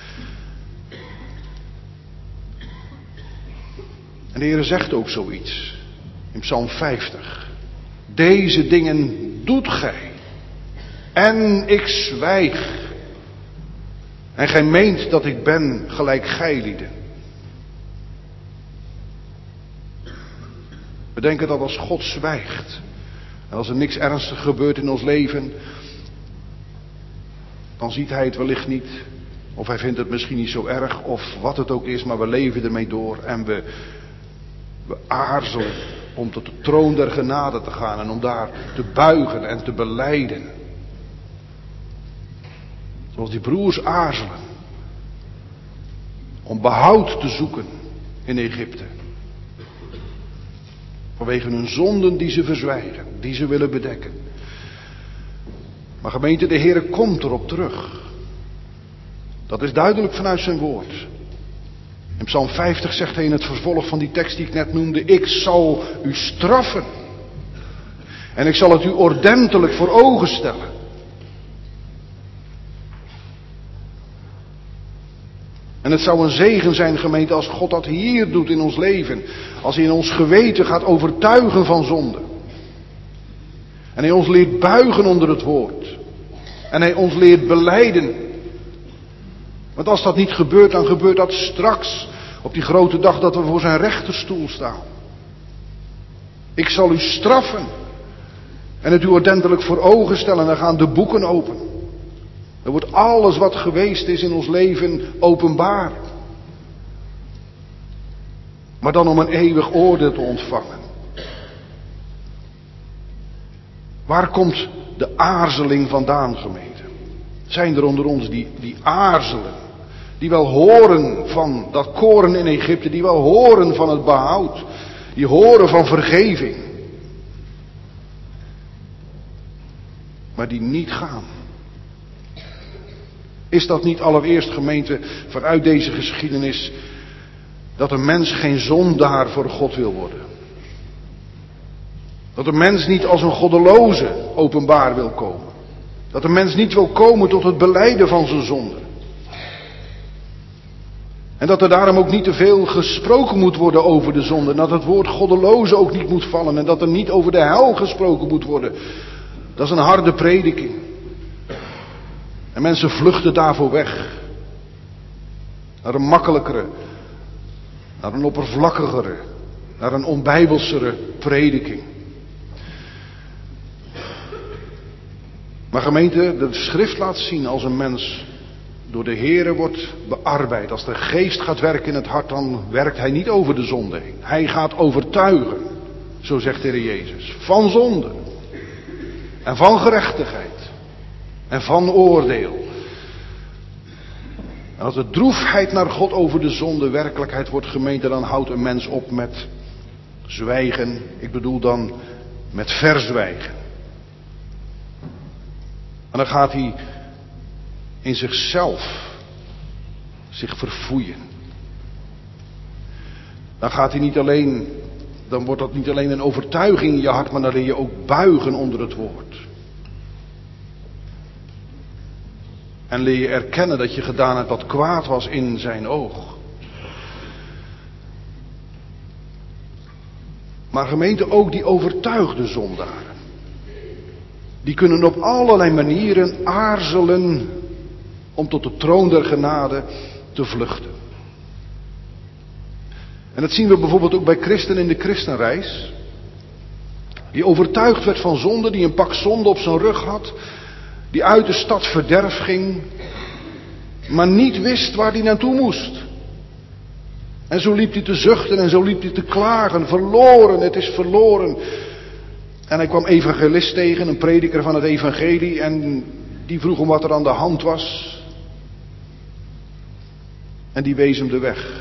En de Heer zegt ook zoiets. In Psalm vijftig. Deze dingen doet gij. En ik zwijg. En gij meent dat ik ben gelijk gijlieden. We denken dat als God zwijgt. En als er niks ernstigs gebeurt in ons leven. Dan ziet hij het wellicht niet. Of hij vindt het misschien niet zo erg. Of wat het ook is. Maar we leven ermee door. En we, we aarzelen om tot de troon der genade te gaan. En om daar te buigen en te belijden. Zoals die broers aarzelen. Om behoud te zoeken in Egypte. Vanwege hun zonden die ze verzwijgen. Die ze willen bedekken. Maar gemeente, de Heere komt erop terug. Dat is duidelijk vanuit zijn woord. In Psalm vijftig zegt hij in het vervolg van die tekst die ik net noemde. Ik zal u straffen. En ik zal het u ordentelijk voor ogen stellen. En het zou een zegen zijn, gemeente, als God dat hier doet in ons leven. Als hij in ons geweten gaat overtuigen van zonde. En hij ons leert buigen onder het woord. En hij ons leert belijden. Want als dat niet gebeurt, dan gebeurt dat straks. Op die grote dag dat we voor zijn rechterstoel staan. Ik zal u straffen. En het u ordentelijk voor ogen stellen. En dan gaan de boeken open. Er wordt alles wat geweest is in ons leven openbaar. Maar dan om een eeuwig oordeel te ontvangen. Waar komt de aarzeling vandaan, gemeente? Zijn er onder ons die, die aarzelen? Die wel horen van dat koren in Egypte. Die wel horen van het behoud. Die horen van vergeving. Maar die niet gaan. Is dat niet allereerst, gemeente, vanuit deze geschiedenis, dat een mens geen zondaar voor God wil worden? Dat een mens niet als een goddeloze openbaar wil komen. Dat een mens niet wil komen tot het belijden van zijn zonde. En dat er daarom ook niet te veel gesproken moet worden over de zonde. En dat het woord goddeloze ook niet moet vallen. En dat er niet over de hel gesproken moet worden. Dat is een harde prediking. En mensen vluchten daarvoor weg. Naar een makkelijkere, naar een oppervlakkigere, naar een onbijbelsere prediking. Maar gemeente, de schrift laat zien als een mens door de Heere wordt bearbeid. Als de geest gaat werken in het hart, dan werkt hij niet over de zonde heen. Hij gaat overtuigen, zo zegt de Heer Jezus, van zonde. En van gerechtigheid. En van oordeel. En als de droefheid naar God over de zonde werkelijkheid wordt, gemeente, dan houdt een mens op met zwijgen. Ik bedoel dan met verzwijgen. En dan gaat hij in zichzelf zich verfoeien. Dan gaat hij niet alleen, dan wordt dat niet alleen een overtuiging in je hart, maar dan leer je ook buigen onder het woord. En leer je erkennen dat je gedaan hebt wat kwaad was in zijn oog. Maar gemeente, ook die overtuigde zondaren. Die kunnen op allerlei manieren aarzelen om tot de troon der genade te vluchten. En dat zien we bijvoorbeeld ook bij christen in de christenreis. Die overtuigd werd van zonde, die een pak zonde op zijn rug had. Die uit de stad verderf ging, maar niet wist waar hij naartoe moest. En zo liep hij te zuchten en zo liep hij te klagen. Verloren, het is verloren. En hij kwam evangelist tegen, een prediker van het evangelie. En die vroeg hem wat er aan de hand was. En die wees hem de weg.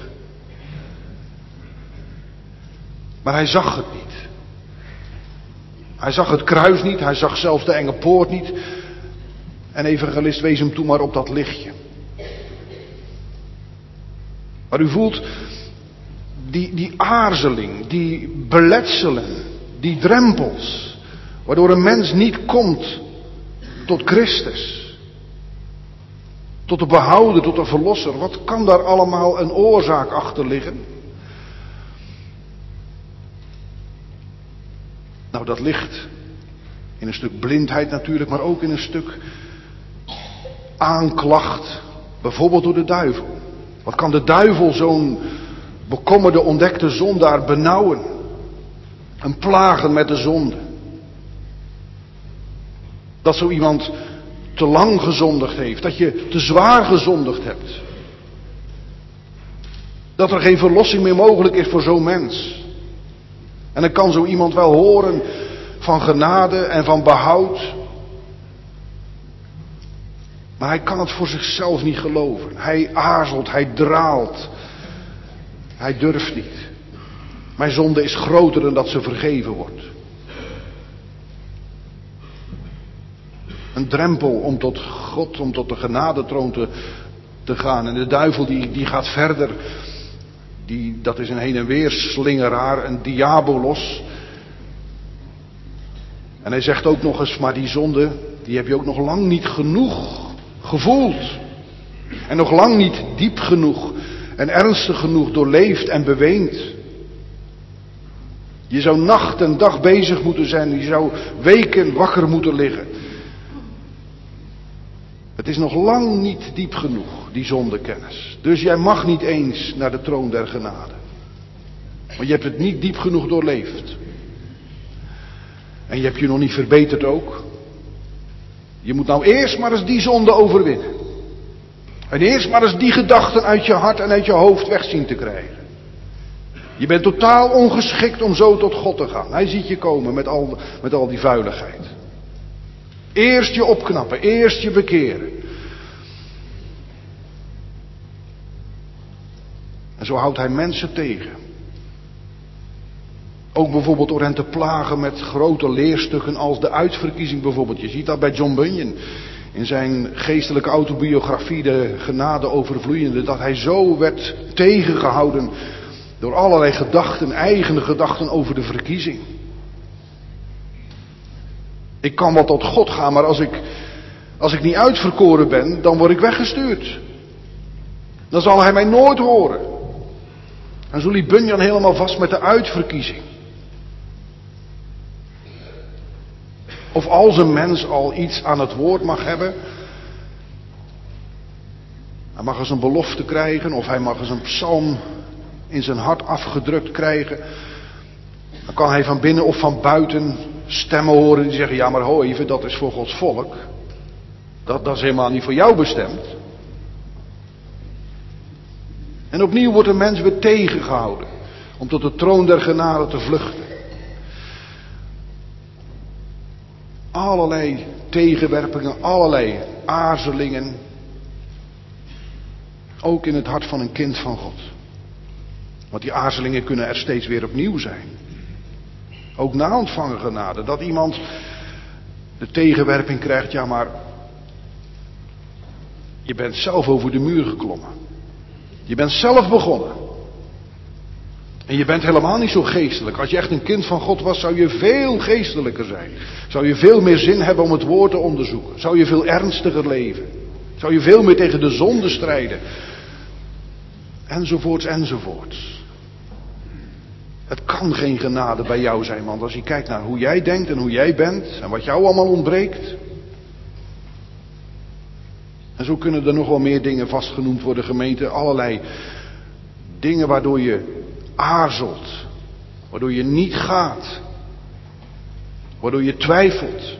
Maar hij zag het niet. Hij zag het kruis niet, hij zag zelfs de enge poort niet. En evangelist wees hem toen maar op dat lichtje. Maar u voelt die, die aarzeling, die beletselen, die drempels, waardoor een mens niet komt tot Christus. Tot de behouder, tot de verlosser. Wat kan daar allemaal een oorzaak achter liggen? Nou, dat ligt in een stuk blindheid natuurlijk, maar ook in een stuk aanklacht, bijvoorbeeld door de duivel. Wat kan de duivel zo'n bekommerde, ontdekte zondaar benauwen? En plagen met de zonde. Dat zo iemand te lang gezondigd heeft, dat je te zwaar gezondigd hebt. Dat er geen verlossing meer mogelijk is voor zo'n mens. En dan kan zo iemand wel horen van genade en van behoud. Maar hij kan het voor zichzelf niet geloven. Hij aarzelt, hij draalt. Hij durft niet. Mijn zonde is groter dan dat ze vergeven wordt. Een drempel om tot God, om tot de genadetroon te, te gaan. En de duivel die, die gaat verder. Die, dat is een heen en weer slingeraar, een diabolos. En hij zegt ook nog eens, maar die zonde, die heb je ook nog lang niet genoeg gevoeld. En nog lang niet diep genoeg en ernstig genoeg doorleefd en beweend. Je zou nacht en dag bezig moeten zijn, je zou weken wakker moeten liggen. Het is nog lang niet diep genoeg, die zondekennis. Dus jij mag niet eens naar de troon der genade. Want je hebt het niet diep genoeg doorleefd. En je hebt je nog niet verbeterd ook. Je moet nou eerst maar eens die zonde overwinnen. En eerst maar eens die gedachten uit je hart en uit je hoofd weg zien te krijgen. Je bent totaal ongeschikt om zo tot God te gaan. Hij ziet je komen met al, met al die vuiligheid. Eerst je opknappen, eerst je bekeren. En zo houdt hij mensen tegen. Ook bijvoorbeeld door hen te plagen met grote leerstukken als de uitverkiezing bijvoorbeeld. Je ziet dat bij John Bunyan in zijn geestelijke autobiografie, de genade overvloeiende, dat hij zo werd tegengehouden door allerlei gedachten, eigen gedachten over de verkiezing. Ik kan wel tot God gaan, maar als ik, als ik niet uitverkoren ben, dan word ik weggestuurd. Dan zal hij mij nooit horen. En zo liep Bunyan helemaal vast met de uitverkiezing. Of als een mens al iets aan het woord mag hebben, hij mag eens een belofte krijgen, of hij mag eens een psalm in zijn hart afgedrukt krijgen, dan kan hij van binnen of van buiten stemmen horen die zeggen, ja maar ho even, dat is voor Gods volk. Dat, dat is helemaal niet voor jou bestemd. En opnieuw wordt een mens weer tegengehouden om tot de troon der genade te vluchten. Allerlei tegenwerpingen, allerlei aarzelingen. Ook in het hart van een kind van God. Want die aarzelingen kunnen er steeds weer opnieuw zijn. Ook na ontvangen genade. Dat iemand de tegenwerping krijgt. Ja, maar je bent zelf over de muur geklommen. Je bent zelf begonnen. En je bent helemaal niet zo geestelijk. Als je echt een kind van God was, zou je veel geestelijker zijn. Zou je veel meer zin hebben om het woord te onderzoeken. Zou je veel ernstiger leven. Zou je veel meer tegen de zonde strijden. Enzovoorts, enzovoorts. Het kan geen genade bij jou zijn, want als je kijkt naar hoe jij denkt en hoe jij bent en wat jou allemaal ontbreekt. En zo kunnen er nog wel meer dingen vastgenoemd worden, gemeente. Allerlei dingen waardoor je aarzelt. Waardoor je niet gaat. Waardoor je twijfelt.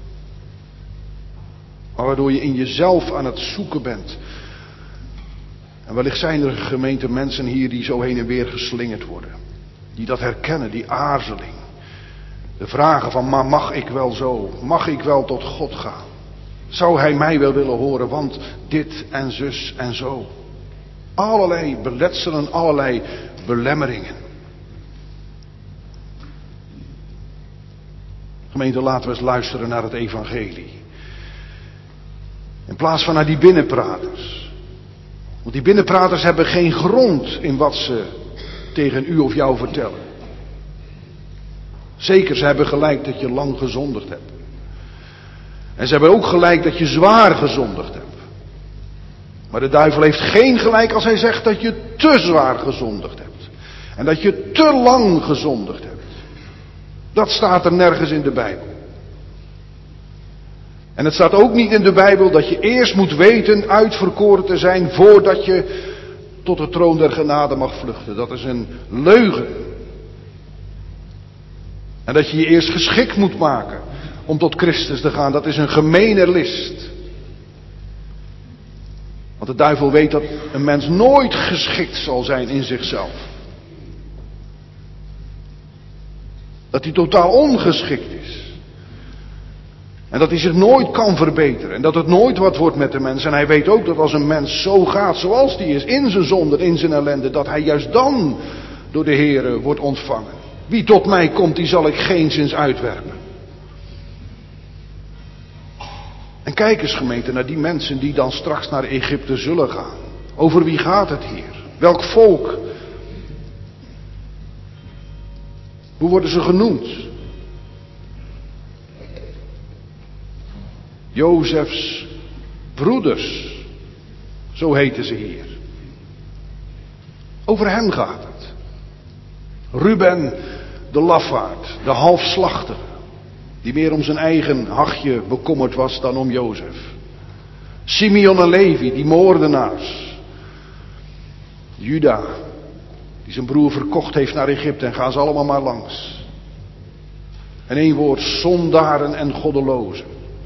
Maar waardoor je in jezelf aan het zoeken bent. En wellicht zijn er gemeente mensen hier die zo heen en weer geslingerd worden. Die dat herkennen, die aarzeling. De vragen van, maar mag ik wel zo? Mag ik wel tot God gaan? Zou hij mij wel willen horen, want dit en zus en zo. Allerlei beletselen, allerlei belemmeringen. Gemeente, laten we eens luisteren naar het evangelie. In plaats van naar die binnenpraters. Want die binnenpraters hebben geen grond in wat ze tegen u of jou vertellen. Zeker, ze hebben gelijk dat je lang gezondigd hebt. En ze hebben ook gelijk dat je zwaar gezondigd hebt. Maar de duivel heeft geen gelijk als hij zegt dat je te zwaar gezondigd hebt. En dat je te lang gezondigd hebt. Dat staat er nergens in de Bijbel. En het staat ook niet in de Bijbel dat je eerst moet weten uitverkoren te zijn voordat je tot de troon der genade mag vluchten. Dat is een leugen. En dat je je eerst geschikt moet maken om tot Christus te gaan. Dat is een gemene list. Want de duivel weet dat een mens nooit geschikt zal zijn in zichzelf. Dat hij totaal ongeschikt is. En dat hij zich nooit kan verbeteren. En dat het nooit wat wordt met de mens. En hij weet ook dat als een mens zo gaat zoals die is, in zijn zonde, in zijn ellende, dat hij juist dan door de Heere wordt ontvangen. Wie tot mij komt, die zal ik geenszins uitwerpen. En kijk eens, gemeente, naar die mensen die dan straks naar Egypte zullen gaan. Over wie gaat het hier? Welk volk? Hoe worden ze genoemd? Jozefs broeders, zo heten ze hier. Over hen gaat het. Ruben de lafaard, de halfslachter, die meer om zijn eigen hachje bekommerd was dan om Jozef. Simeon en Levi, die moordenaars. Juda, die zijn broer verkocht heeft naar Egypte en gaan ze allemaal maar langs. En één woord, zondaren en goddelozen.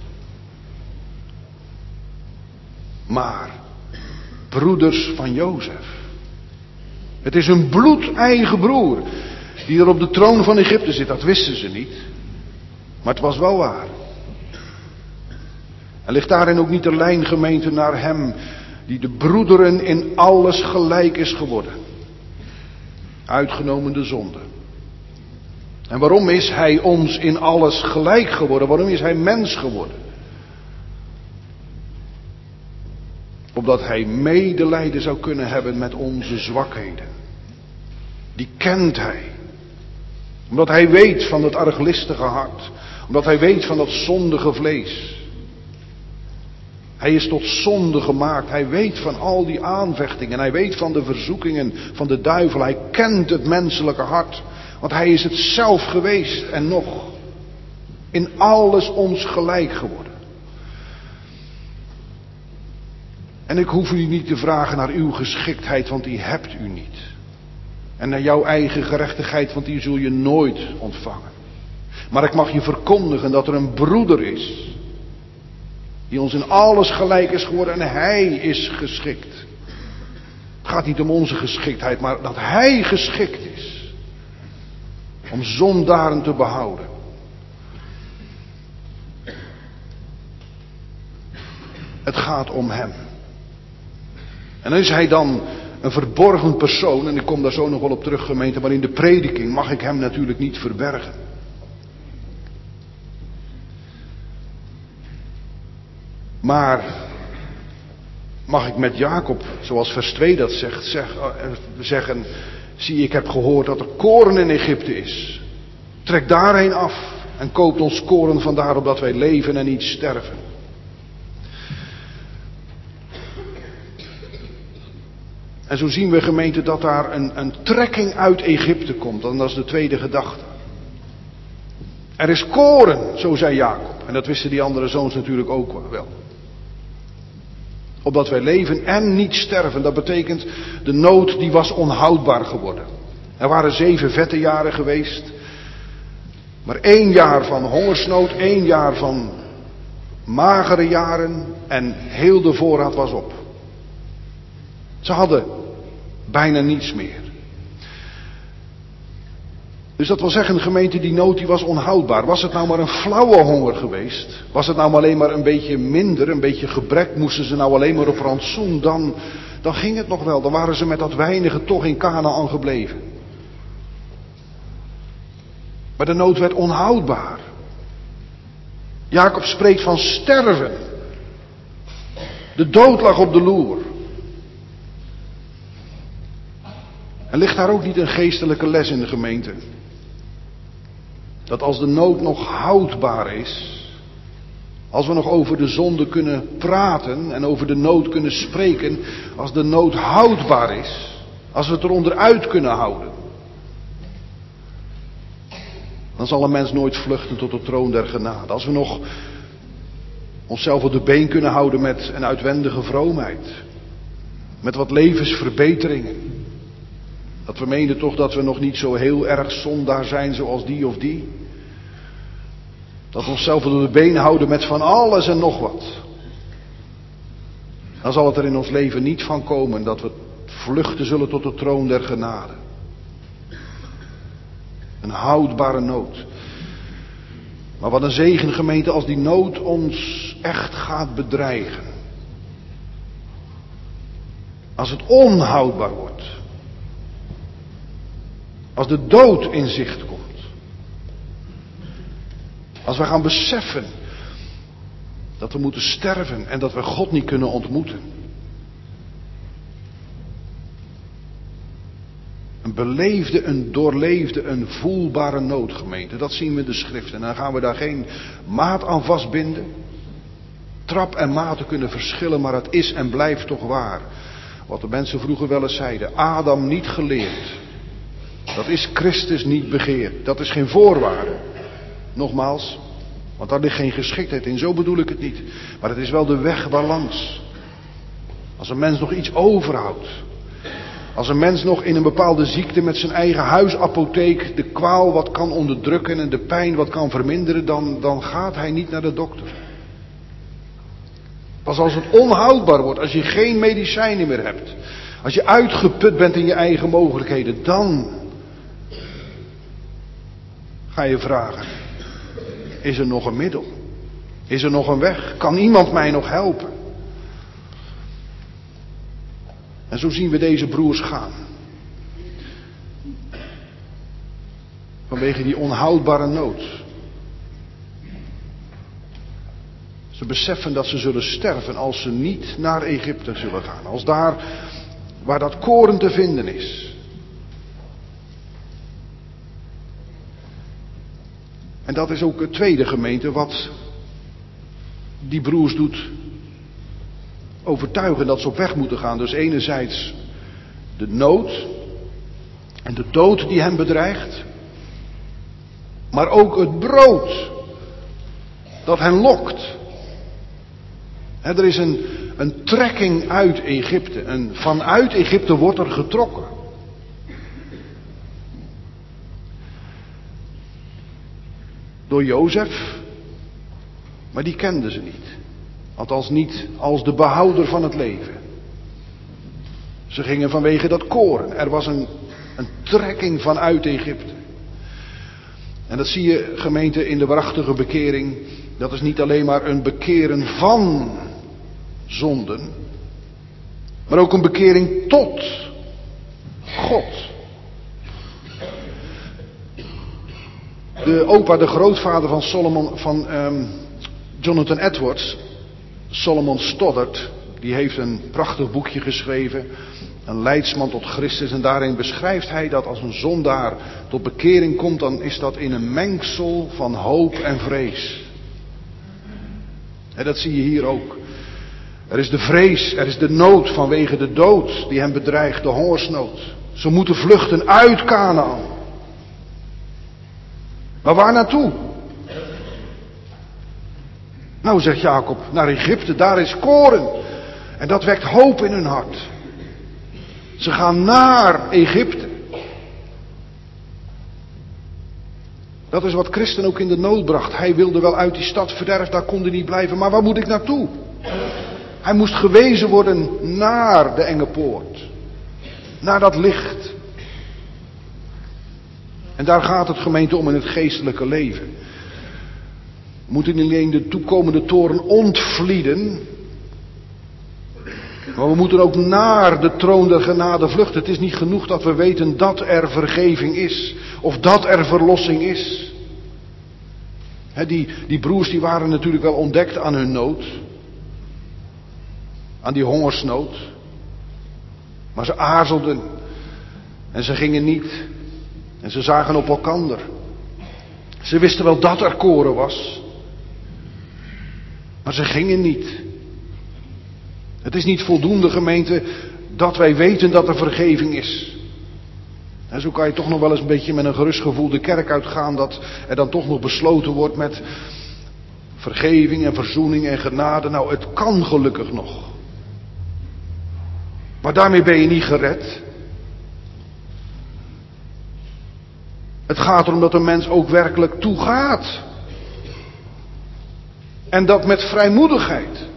Maar, broeders van Jozef. Het is een bloedeigen broer die er op de troon van Egypte zit. Dat wisten ze niet. Maar het was wel waar. En ligt daarin ook niet de lijn, gemeente, naar hem die de broederen in alles gelijk is geworden. Uitgenomen de zonde. En waarom is hij ons in alles gelijk geworden? Waarom is hij mens geworden? Opdat hij medelijden zou kunnen hebben met onze zwakheden. Die kent hij. Omdat hij weet van dat arglistige hart. Omdat hij weet van dat zondige vlees. Hij is tot zonde gemaakt. Hij weet van al die aanvechtingen. Hij weet van de verzoekingen van de duivel. Hij kent het menselijke hart. Want hij is het zelf geweest en nog. In alles ons gelijk geworden. En ik hoef u niet te vragen naar uw geschiktheid, want die hebt u niet. En naar jouw eigen gerechtigheid, want die zul je nooit ontvangen. Maar ik mag je verkondigen dat er een broeder is. Die ons in alles gelijk is geworden en hij is geschikt. Het gaat niet om onze geschiktheid, maar dat hij geschikt is. Om zondaren te behouden. Het gaat om hem. En is hij dan een verborgen persoon, en ik kom daar zo nog wel op terug, gemeente, maar in de prediking mag ik hem natuurlijk niet verbergen. Maar mag ik met Jacob, zoals vers twee dat zegt, zeg, zeggen, zie, ik heb gehoord dat er koren in Egypte is. Trek daarheen af en koopt ons koren vandaar, opdat wij leven en niet sterven. En zo zien we, gemeente, dat daar een, een trekking uit Egypte komt. En dat is de tweede gedachte. Er is koren, zo zei Jacob. En dat wisten die andere zoons natuurlijk ook wel. Opdat wij leven en niet sterven. Dat betekent, de nood die was onhoudbaar geworden. Er waren zeven vette jaren geweest. Maar één jaar van hongersnood, één jaar van magere jaren. En heel de voorraad was op. Ze hadden bijna niets meer. Dus dat wil zeggen, gemeente, die nood die was onhoudbaar. Was het nou maar een flauwe honger geweest? Was het nou maar alleen maar een beetje minder, een beetje gebrek? Moesten ze nou alleen maar op rantsoen? Dan, dan ging het nog wel. Dan waren ze met dat weinige toch in Kanaän gebleven. Maar de nood werd onhoudbaar. Jacob spreekt van sterven. De dood lag op de loer. En ligt daar ook niet een geestelijke les in de gemeente? Dat als de nood nog houdbaar is, als we nog over de zonde kunnen praten en over de nood kunnen spreken, als de nood houdbaar is, als we het eronder uit kunnen houden, dan zal een mens nooit vluchten tot de troon der genade. Als we nog onszelf op de been kunnen houden met een uitwendige vroomheid, met wat levensverbeteringen. Dat we meenden toch dat we nog niet zo heel erg zondaar zijn zoals die of die. Dat we onszelf door de been houden met van alles en nog wat. Dan zal het er in ons leven niet van komen dat we vluchten zullen tot de troon der genade. Een houdbare nood. Maar wat een zegen, gemeente, als die nood ons echt gaat bedreigen. Als het onhoudbaar wordt. Als de dood in zicht komt. Als we gaan beseffen dat we moeten sterven en dat we God niet kunnen ontmoeten. Een beleefde, een doorleefde, een voelbare nood, gemeente. Dat zien we in de schrift. En dan gaan we daar geen maat aan vastbinden. Trap en maten kunnen verschillen, maar het is en blijft toch waar. Wat de mensen vroeger wel eens zeiden. Adam niet geleerd. Dat is Christus niet begeerd. Dat is geen voorwaarde. Nogmaals, want daar ligt geen geschiktheid in. Zo bedoel ik het niet. Maar het is wel de weg waarlangs. Als een mens nog iets overhoudt. Als een mens nog in een bepaalde ziekte met zijn eigen huisapotheek de kwaal wat kan onderdrukken en de pijn wat kan verminderen, dan, dan gaat hij niet naar de dokter. Pas als het onhoudbaar wordt, als je geen medicijnen meer hebt, als je uitgeput bent in je eigen mogelijkheden, dan ga je vragen, is er nog een middel? Is er nog een weg? Kan iemand mij nog helpen? En zo zien we deze broers gaan. Vanwege die onhoudbare nood. Ze beseffen dat ze zullen sterven als ze niet naar Egypte zullen gaan. Als daar waar dat koren te vinden is. En dat is ook het tweede, gemeente, wat die broers doet overtuigen dat ze op weg moeten gaan. Dus enerzijds de nood en de dood die hen bedreigt. Maar ook het brood dat hen lokt. He, er is een, een trekking uit Egypte. En vanuit Egypte wordt er getrokken. Door Jozef. Maar die kenden ze niet. Althans niet als de behouder van het leven. Ze gingen vanwege dat koren. Er was een, een trekking vanuit Egypte. En dat zie je, gemeente, in de waarachtige bekering. Dat is niet alleen maar een bekeren van zonden. Maar ook een bekering tot God. De opa, de grootvader van Solomon, van um, Jonathan Edwards, Solomon Stoddard, die heeft een prachtig boekje geschreven, een leidsman tot Christus. En daarin beschrijft hij dat als een zondaar tot bekering komt, dan is dat in een mengsel van hoop en vrees. En dat zie je hier ook. Er is de vrees, er is de nood vanwege de dood die hem bedreigt, de hongersnood. Ze moeten vluchten uit Kanaän. Maar waar naartoe? Nou, zegt Jacob, naar Egypte, daar is koren. En dat wekt hoop in hun hart. Ze gaan naar Egypte. Dat is wat Christen ook in de nood bracht. Hij wilde wel uit die stad verderf, daar kon hij niet blijven. Maar waar moet ik naartoe? Hij moest gewezen worden naar de enge poort. Naar dat licht. En daar gaat het, gemeente, om in het geestelijke leven. We moeten niet alleen de toekomende toren ontvlieden, maar we moeten ook naar de troon der genade vluchten. Het is niet genoeg dat we weten dat er vergeving is. Of dat er verlossing is. He, die, die broers die waren natuurlijk wel ontdekt aan hun nood. Aan die hongersnood. Maar ze aarzelden. En ze gingen niet. En ze zagen op elkander. Ze wisten wel dat er koren was. Maar ze gingen niet. Het is niet voldoende, gemeente, dat wij weten dat er vergeving is. En zo kan je toch nog wel eens een beetje met een gerust gevoel de kerk uitgaan, dat er dan toch nog besloten wordt met vergeving en verzoening en genade. Nou, het kan gelukkig nog. Maar daarmee ben je niet gered. Het gaat erom dat een mens ook werkelijk toegaat. En dat met vrijmoedigheid.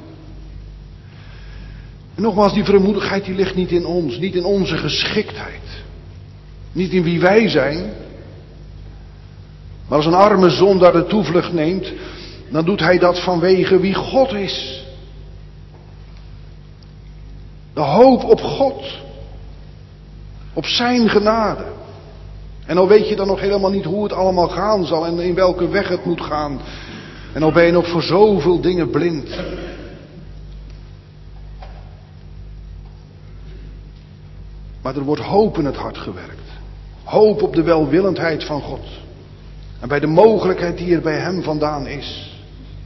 En nogmaals, die vrijmoedigheid die ligt niet in ons, niet in onze geschiktheid. Niet in wie wij zijn. Maar als een arme zondaar de toevlucht neemt, dan doet hij dat vanwege wie God is. De hoop op God. Op zijn genade. En al weet je dan nog helemaal niet hoe het allemaal gaan zal en in welke weg het moet gaan. En al ben je nog voor zoveel dingen blind. Maar er wordt hoop in het hart gewerkt. Hoop op de welwillendheid van God. En bij de mogelijkheid die er bij hem vandaan is.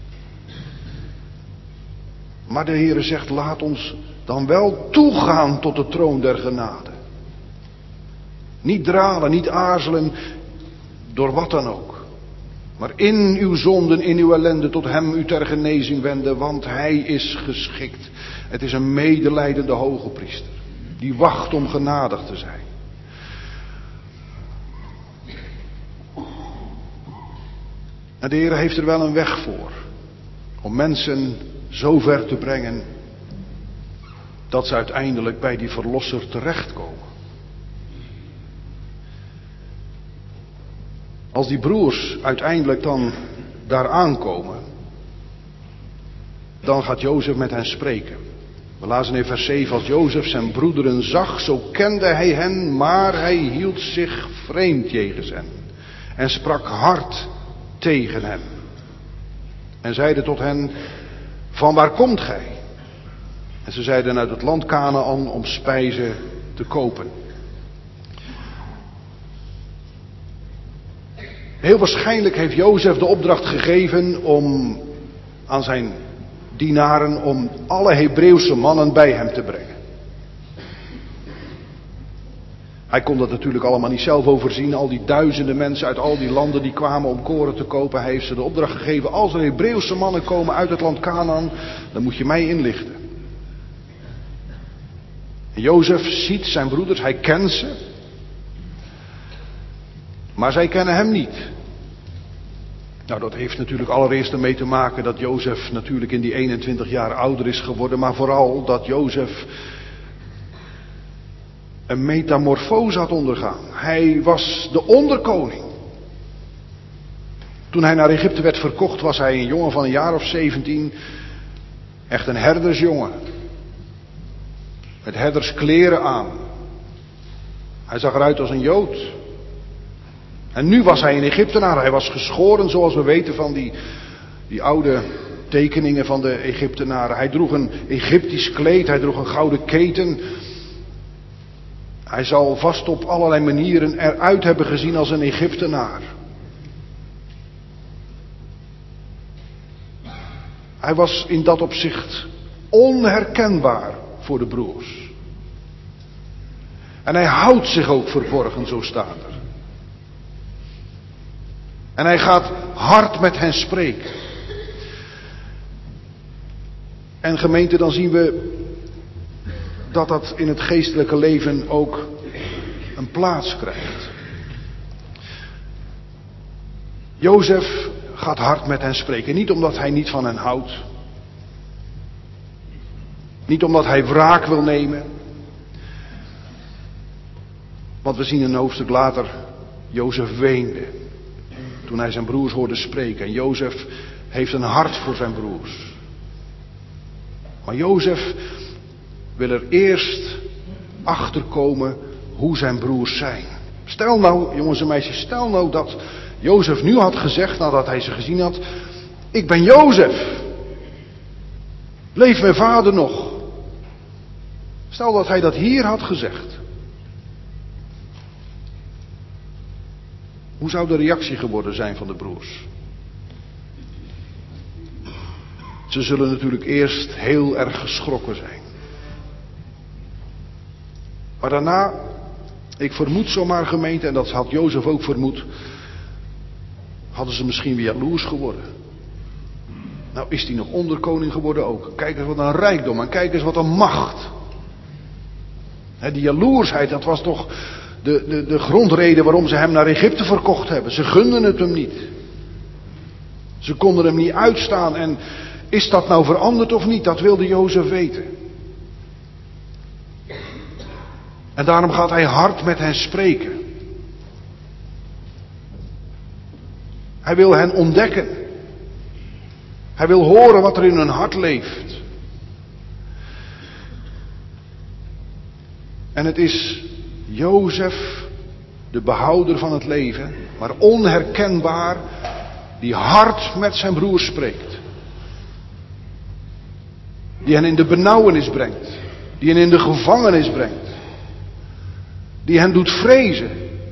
Maar de Heere zegt, laat ons dan wel toegaan tot de troon der genade. Niet dralen, niet aarzelen, door wat dan ook. Maar in uw zonden, in uw ellende, tot hem u ter genezing wenden, want hij is geschikt. Het is een medelijdende hoge priester, die wacht om genadig te zijn. En de Heer heeft er wel een weg voor, om mensen zo ver te brengen, dat ze uiteindelijk bij die verlosser terechtkomen. Als die broers uiteindelijk dan daar aankomen, dan gaat Jozef met hen spreken. We lazen in vers zeven, als Jozef zijn broederen zag, zo kende hij hen, maar hij hield zich vreemd jegens hen. En sprak hard tegen hen. En zeide tot hen, van waar komt gij? En ze zeiden uit het land Kanaän om spijzen te kopen. Heel waarschijnlijk heeft Jozef de opdracht gegeven om aan zijn dienaren om alle Hebreeuwse mannen bij hem te brengen. Hij kon dat natuurlijk allemaal niet zelf overzien. Al die duizenden mensen uit al die landen die kwamen om koren te kopen. Hij heeft ze de opdracht gegeven, als er Hebreeuwse mannen komen uit het land Kanaän, dan moet je mij inlichten. En Jozef ziet zijn broeders, hij kent ze. Maar zij kennen hem niet. Nou, dat heeft natuurlijk allereerst ermee te maken dat Jozef natuurlijk in die eenentwintig jaar ouder is geworden. Maar vooral dat Jozef een metamorfose had ondergaan. Hij was de onderkoning. Toen hij naar Egypte werd verkocht was hij een jongen van een jaar of zeventien. Echt een herdersjongen. Met herderskleren aan. Hij zag eruit als een Jood. En nu was hij een Egyptenaar. Hij was geschoren, zoals we weten van die, die oude tekeningen van de Egyptenaren. Hij droeg een Egyptisch kleed, hij droeg een gouden keten. Hij zal vast op allerlei manieren eruit hebben gezien als een Egyptenaar. Hij was in dat opzicht onherkenbaar voor de broers. En hij houdt zich ook verborgen, zo staat er. En hij gaat hard met hen spreken. En gemeente, dan zien we dat dat in het geestelijke leven ook een plaats krijgt. Jozef gaat hard met hen spreken. Niet omdat hij niet van hen houdt. Niet omdat hij wraak wil nemen. Want we zien een hoofdstuk later, Jozef weende. Toen hij zijn broers hoorde spreken. En Jozef heeft een hart voor zijn broers. Maar Jozef wil er eerst achterkomen hoe zijn broers zijn. Stel nou, jongens en meisjes, stel nou dat Jozef nu had gezegd, nadat hij ze gezien had: ik ben Jozef. Leeft mijn vader nog? Stel dat hij dat hier had gezegd. Hoe zou de reactie geworden zijn van de broers? Ze zullen natuurlijk eerst heel erg geschrokken zijn. Maar daarna, ik vermoed zomaar gemeente, en dat had Jozef ook vermoed, hadden ze misschien weer jaloers geworden. Nou is hij nog onderkoning geworden ook. Kijk eens wat een rijkdom en kijk eens wat een macht. He, die jaloersheid, dat was toch de, de, de grondreden waarom ze hem naar Egypte verkocht hebben. Ze gunden het hem niet. Ze konden hem niet uitstaan. En is dat nou veranderd of niet? Dat wilde Jozef weten. En daarom gaat hij hard met hen spreken. Hij wil hen ontdekken. Hij wil horen wat er in hun hart leeft. En het is Jozef, de behouder van het leven, maar onherkenbaar, die hard met zijn broers spreekt. Die hen in de benauwenis brengt. Die hen in de gevangenis brengt. Die hen doet vrezen.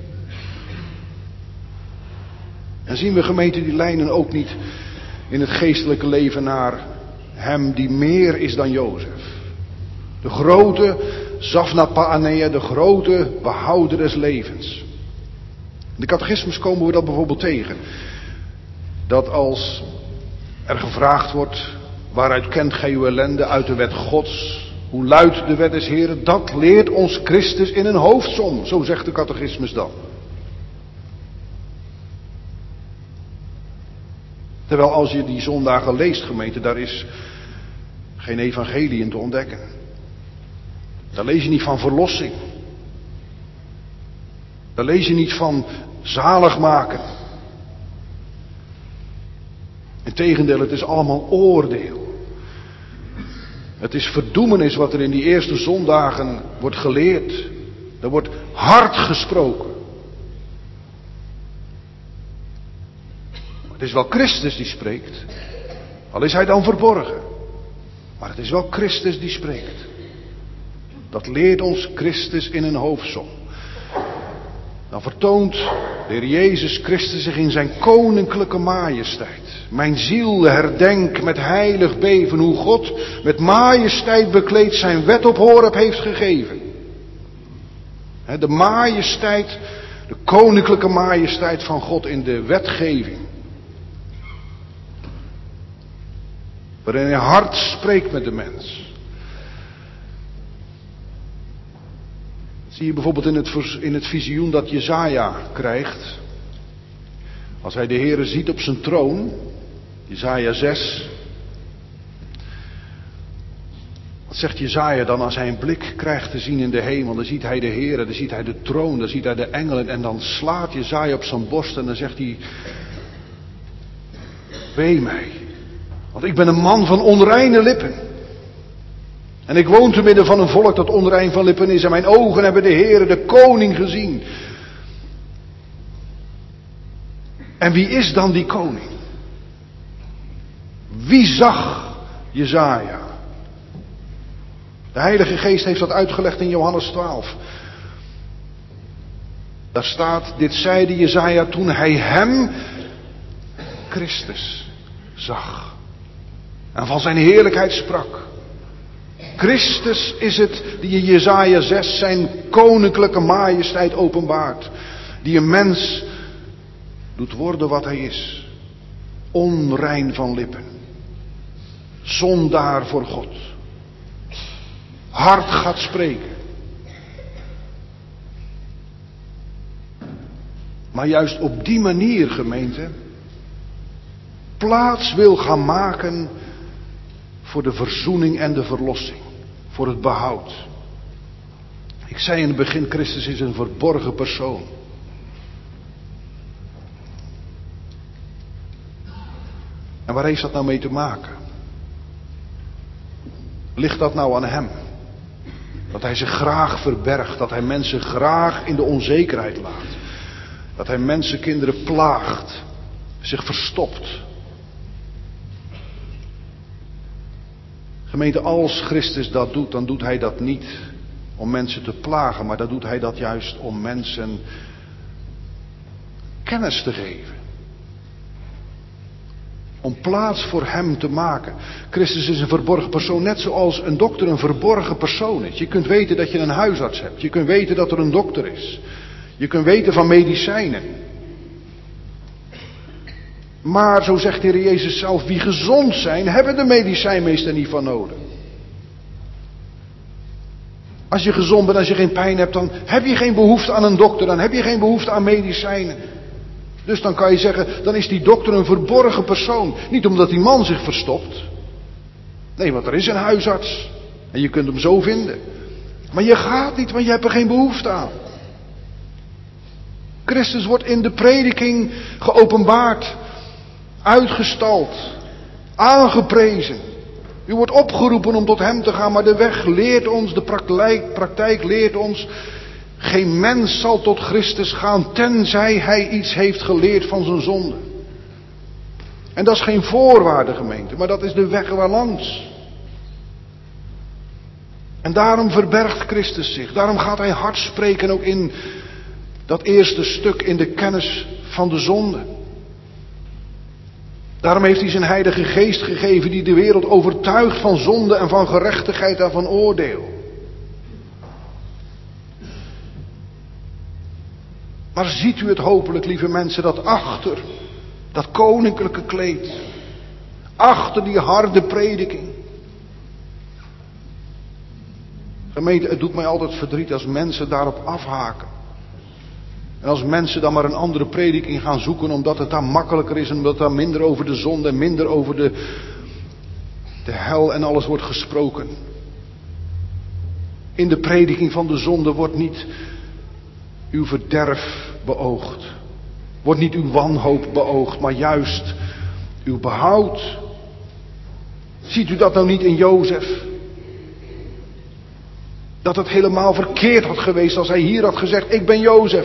En zien we, gemeente, die lijnen ook niet in het geestelijke leven naar hem die meer is dan Jozef. De grote Zaphna Paaneia, de grote behouder des levens. In de catechismus komen we dat bijvoorbeeld tegen. Dat als er gevraagd wordt: waaruit kent gij uw ellende? Uit de wet Gods. Hoe luidt de wet des Heren? Dat leert ons Christus in een hoofdsom. Zo zegt de catechismus dan. Terwijl als je die zondagen leest, gemeente, daar is geen evangelie in te ontdekken. Daar lees je niet van verlossing. Daar lees je niet van zalig maken. Integendeel, het is allemaal oordeel. Het is verdoemenis wat er in die eerste zondagen wordt geleerd. Er wordt hard gesproken. Het is wel Christus die spreekt. Al is hij dan verborgen. Maar het is wel Christus die spreekt. Dat leert ons Christus in een hoofdsom. Dan vertoont de Heer Jezus Christus zich in zijn koninklijke majesteit. Mijn ziel herdenk met heilig beven hoe God met majesteit bekleed zijn wet op Horeb heeft gegeven. De majesteit, de koninklijke majesteit van God in de wetgeving. Waarin hij hard spreekt met de mens. Zie je bijvoorbeeld in het, in het visioen dat Jesaja krijgt. Als hij de Heere ziet op zijn troon. Jesaja zes. Wat zegt Jesaja dan als hij een blik krijgt te zien in de hemel? Dan ziet hij de Heere, dan ziet hij de troon, dan ziet hij de engelen. En dan slaat Jesaja op zijn borst en dan zegt hij: wee mij. Want ik ben een man van onreine lippen. En ik woon te midden van een volk dat onrein van lippen is. En mijn ogen hebben de Heere, de koning, gezien. En wie is dan die koning? Wie zag Jesaja? De Heilige Geest heeft dat uitgelegd in Johannes twaalf. Daar staat, dit zeide Jesaja toen hij hem, Christus, zag. En van zijn heerlijkheid sprak. Christus is het die in Jesaja zes zijn koninklijke majesteit openbaart. Die een mens doet worden wat hij is. Onrein van lippen. Zondaar voor God. Hard gaat spreken. Maar juist op die manier, gemeente, plaats wil gaan maken voor de verzoening en de verlossing. Voor het behoud. Ik zei in het begin, Christus is een verborgen persoon. En waar heeft dat nou mee te maken? Ligt dat nou aan hem? Dat hij zich graag verbergt, dat hij mensen graag in de onzekerheid laat. Dat hij mensenkinderen plaagt, zich verstopt. Gemeente, als Christus dat doet, dan doet hij dat niet om mensen te plagen, maar dan doet hij dat juist om mensen kennis te geven. Om plaats voor hem te maken. Christus is een verborgen persoon, net zoals een dokter een verborgen persoon is. Je kunt weten dat je een huisarts hebt. Je kunt weten dat er een dokter is. Je kunt weten van medicijnen. Maar, zo zegt de Heer Jezus zelf, wie gezond zijn, hebben de medicijnmeester niet van nodig. Als je gezond bent, als je geen pijn hebt, dan heb je geen behoefte aan een dokter, dan heb je geen behoefte aan medicijnen. Dus dan kan je zeggen, dan is die dokter een verborgen persoon. Niet omdat die man zich verstopt. Nee, want er is een huisarts. En je kunt hem zo vinden. Maar je gaat niet, want je hebt er geen behoefte aan. Christus wordt in de prediking geopenbaard. Uitgestald. Aangeprezen. U wordt opgeroepen om tot hem te gaan, maar de weg leert ons, de praktijk, praktijk leert ons. Geen mens zal tot Christus gaan tenzij hij iets heeft geleerd van zijn zonde. En dat is geen voorwaarde, gemeente, maar dat is de weg waarlangs. En daarom verbergt Christus zich. Daarom gaat hij hard spreken ook in dat eerste stuk, in de kennis van de zonde. Daarom heeft hij zijn Heilige Geest gegeven die de wereld overtuigt van zonde en van gerechtigheid en van oordeel. Maar ziet u het hopelijk, lieve mensen, dat achter dat koninklijke kleed, achter die harde prediking. Gemeente, het doet mij altijd verdriet als mensen daarop afhaken. En als mensen dan maar een andere prediking gaan zoeken omdat het daar makkelijker is en omdat daar minder over de zonde en minder over de, de hel en alles wordt gesproken. In de prediking van de zonde wordt niet uw verderf beoogd. Wordt niet uw wanhoop beoogd, maar juist uw behoud. Ziet u dat nou niet in Jozef? Dat het helemaal verkeerd had geweest als hij hier had gezegd, ik ben Jozef.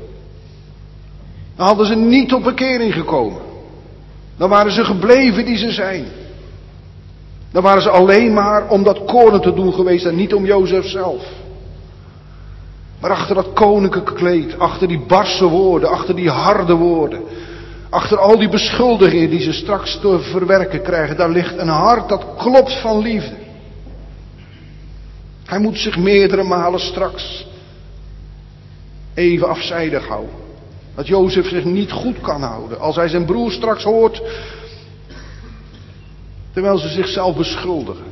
Dan hadden ze niet tot bekering gekomen. Dan waren ze gebleven die ze zijn. Dan waren ze alleen maar om dat koren te doen geweest en niet om Jozef zelf. Maar achter dat koninklijke kleed, achter die barse woorden, achter die harde woorden, achter al die beschuldigingen die ze straks te verwerken krijgen, daar ligt een hart dat klopt van liefde. Hij moet zich meerdere malen straks even afzijdig houden. Dat Jozef zich niet goed kan houden. Als hij zijn broer straks hoort, terwijl ze zichzelf beschuldigen.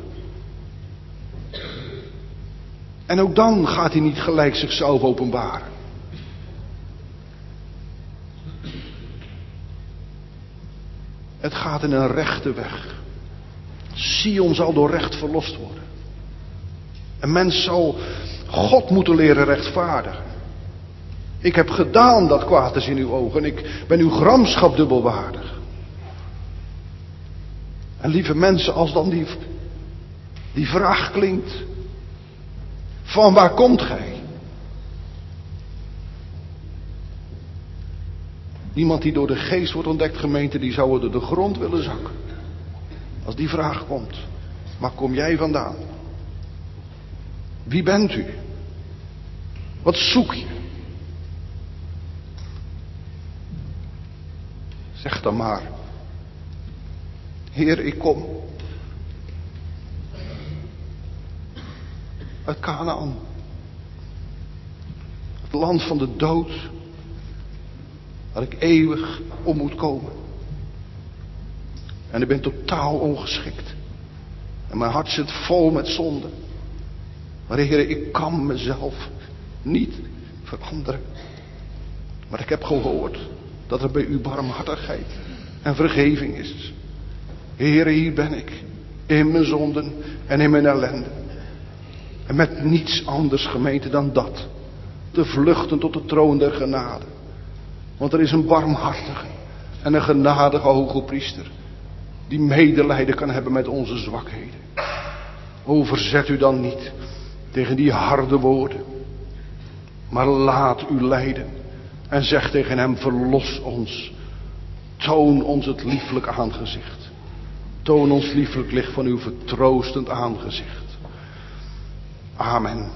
En ook dan gaat hij niet gelijk zichzelf openbaren. Het gaat in een rechte weg. Sion zal door recht verlost worden. Een mens zal God moeten leren rechtvaardigen. Ik heb gedaan dat kwaad is in uw ogen. Ik ben uw gramschap dubbelwaardig. En lieve mensen, als dan die, Die vraag klinkt. Van waar komt gij? Iemand die door de geest wordt ontdekt, gemeente, die zou door de grond willen zakken. Als die vraag komt. Waar kom jij vandaan? Wie bent u? Wat zoek je? Zeg dan maar. Heer, ik kom. Uit Kanaan. Het land van de dood. Waar ik eeuwig om moet komen. En ik ben totaal ongeschikt. En mijn hart zit vol met zonde. Maar Heer, ik kan mezelf niet veranderen. Maar ik heb gehoord dat er bij u barmhartigheid en vergeving is. Heer, hier ben ik. In mijn zonden en in mijn ellende. En met niets anders, gemeente, dan dat. Te vluchten tot de troon der genade. Want er is een barmhartige en een genadige hoge priester. Die medelijden kan hebben met onze zwakheden. O, verzet u dan niet tegen die harde woorden. Maar laat u leiden. En zeg tegen hem, verlos ons. Toon ons het lieflijk aangezicht. Toon ons lieflijk licht van uw vertroostend aangezicht. Amen.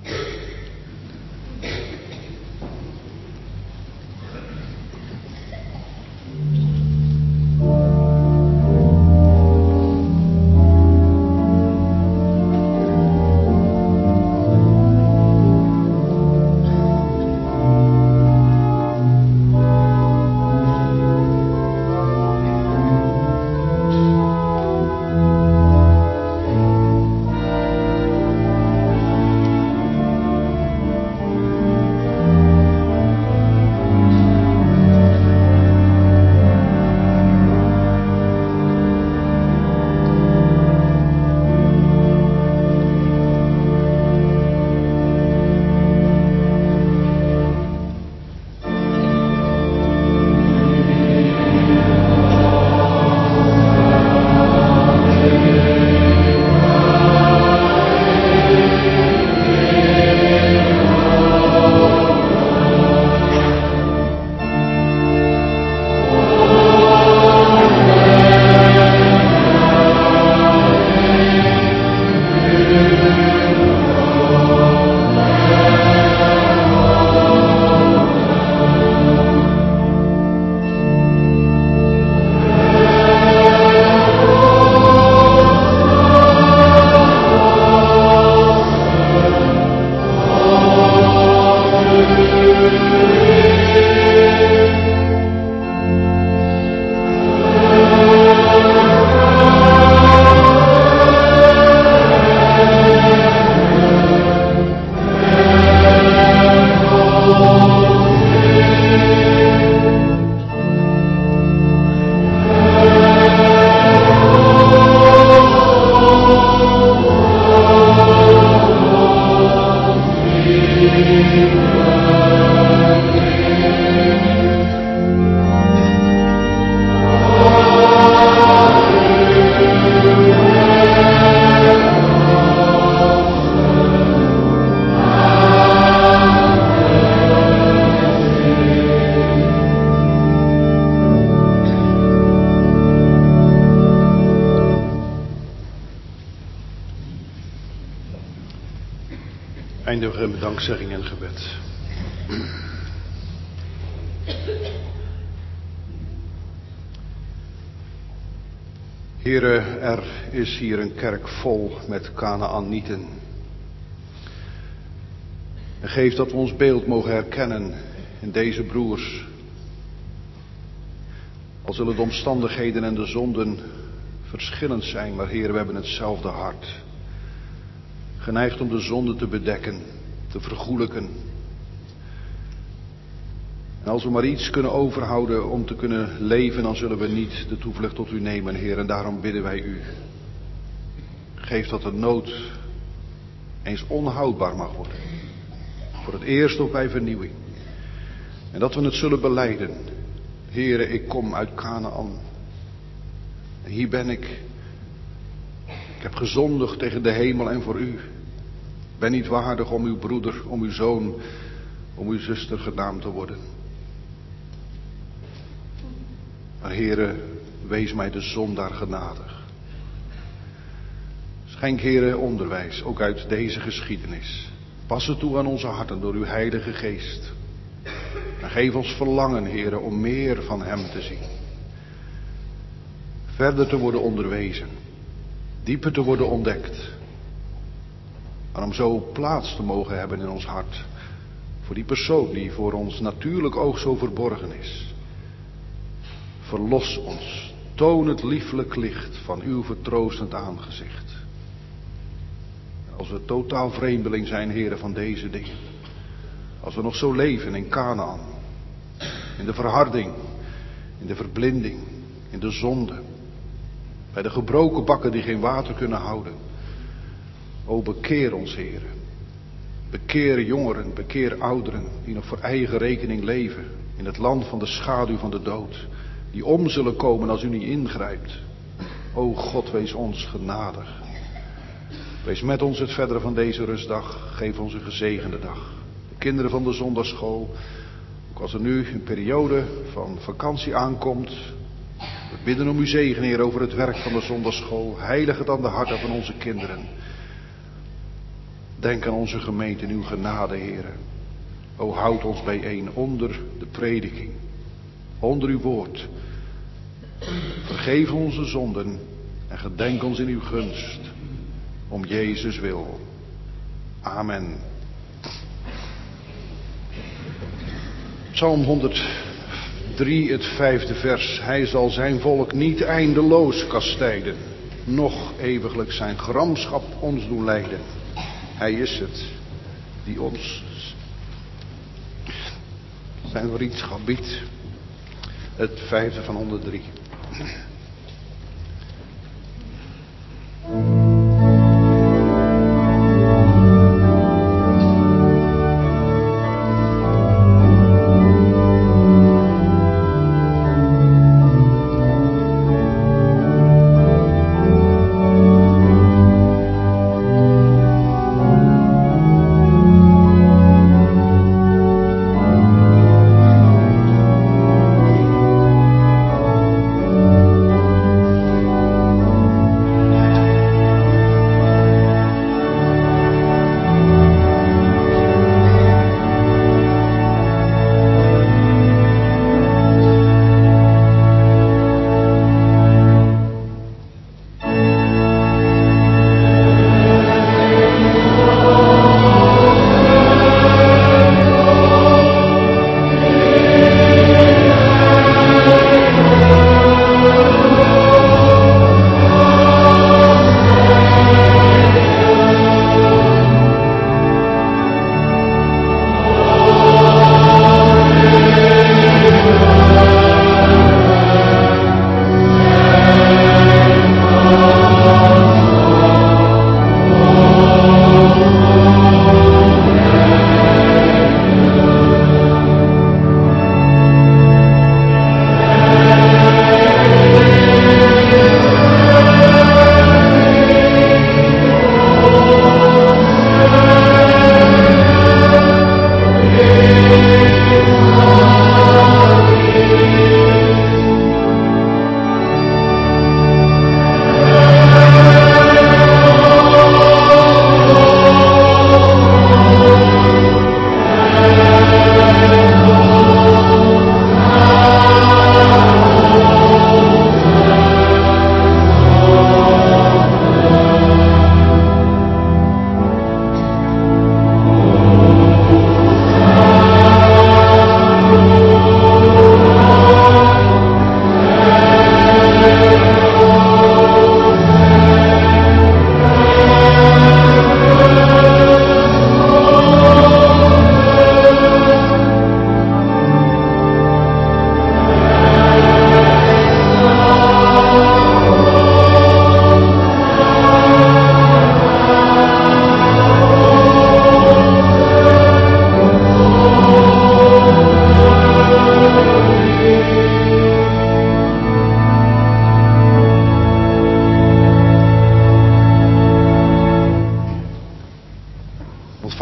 Eindigen met dankzegging en gebed. Heere, er is hier een kerk vol met Kanaanieten. En geef dat we ons beeld mogen herkennen in deze broers. Al zullen de omstandigheden en de zonden verschillend zijn, maar Heere, we hebben hetzelfde hart. Geneigd om de zonde te bedekken, te vergoelijken. En als we maar iets kunnen overhouden om te kunnen leven, dan zullen we niet de toevlucht tot u nemen, Heer. En daarom bidden wij u. Geef dat de nood eens onhoudbaar mag worden. Voor het eerst ook bij vernieuwing. En dat we het zullen belijden. Heere, ik kom uit Kanaan. En hier ben ik. Ik heb gezondigd tegen de hemel en voor u. Ben niet waardig om uw broeder, om uw zoon, om uw zuster genaamd te worden. Maar Heere, wees mij de zondaar genadig. Schenk, Heere, onderwijs, ook uit deze geschiedenis. Pas het toe aan onze harten door uw Heilige Geest. En geef ons verlangen, Heere, om meer van hem te zien. Verder te worden onderwezen. Dieper te worden ontdekt. Maar om zo plaats te mogen hebben in ons hart. Voor die persoon die voor ons natuurlijk oog zo verborgen is. Verlos ons. Toon het lieflijk licht van uw vertroostend aangezicht. Als we totaal vreemdeling zijn, Heere, van deze dingen. Als we nog zo leven in Kanaan. In de verharding. In de verblinding. In de zonde. Bij de gebroken bakken die geen water kunnen houden. O, bekeer ons, Heere. Bekeer jongeren, bekeer ouderen die nog voor eigen rekening leven. In het land van de schaduw van de dood. Die om zullen komen als u niet ingrijpt. O God, wees ons genadig. Wees met ons het verdere van deze rustdag. Geef ons een gezegende dag. De kinderen van de zondagschool. Ook als er nu een periode van vakantie aankomt. We bidden om uw zegen, Heer, over het werk van de zondagschool. Heilig het aan de harten van onze kinderen. Denk aan onze gemeente in uw genade, Heer. O, houd ons bijeen onder de prediking. Onder uw woord. Vergeef onze zonden en gedenk ons in uw gunst. Om Jezus wil. Amen. Psalm honderddrie, het vijfde vers. Hij zal zijn volk niet eindeloos kastijden, noch eeuwiglijk zijn gramschap ons doen lijden. Hij is het die ons zijn vriendschap biedt. Het vijfde van honderddrie.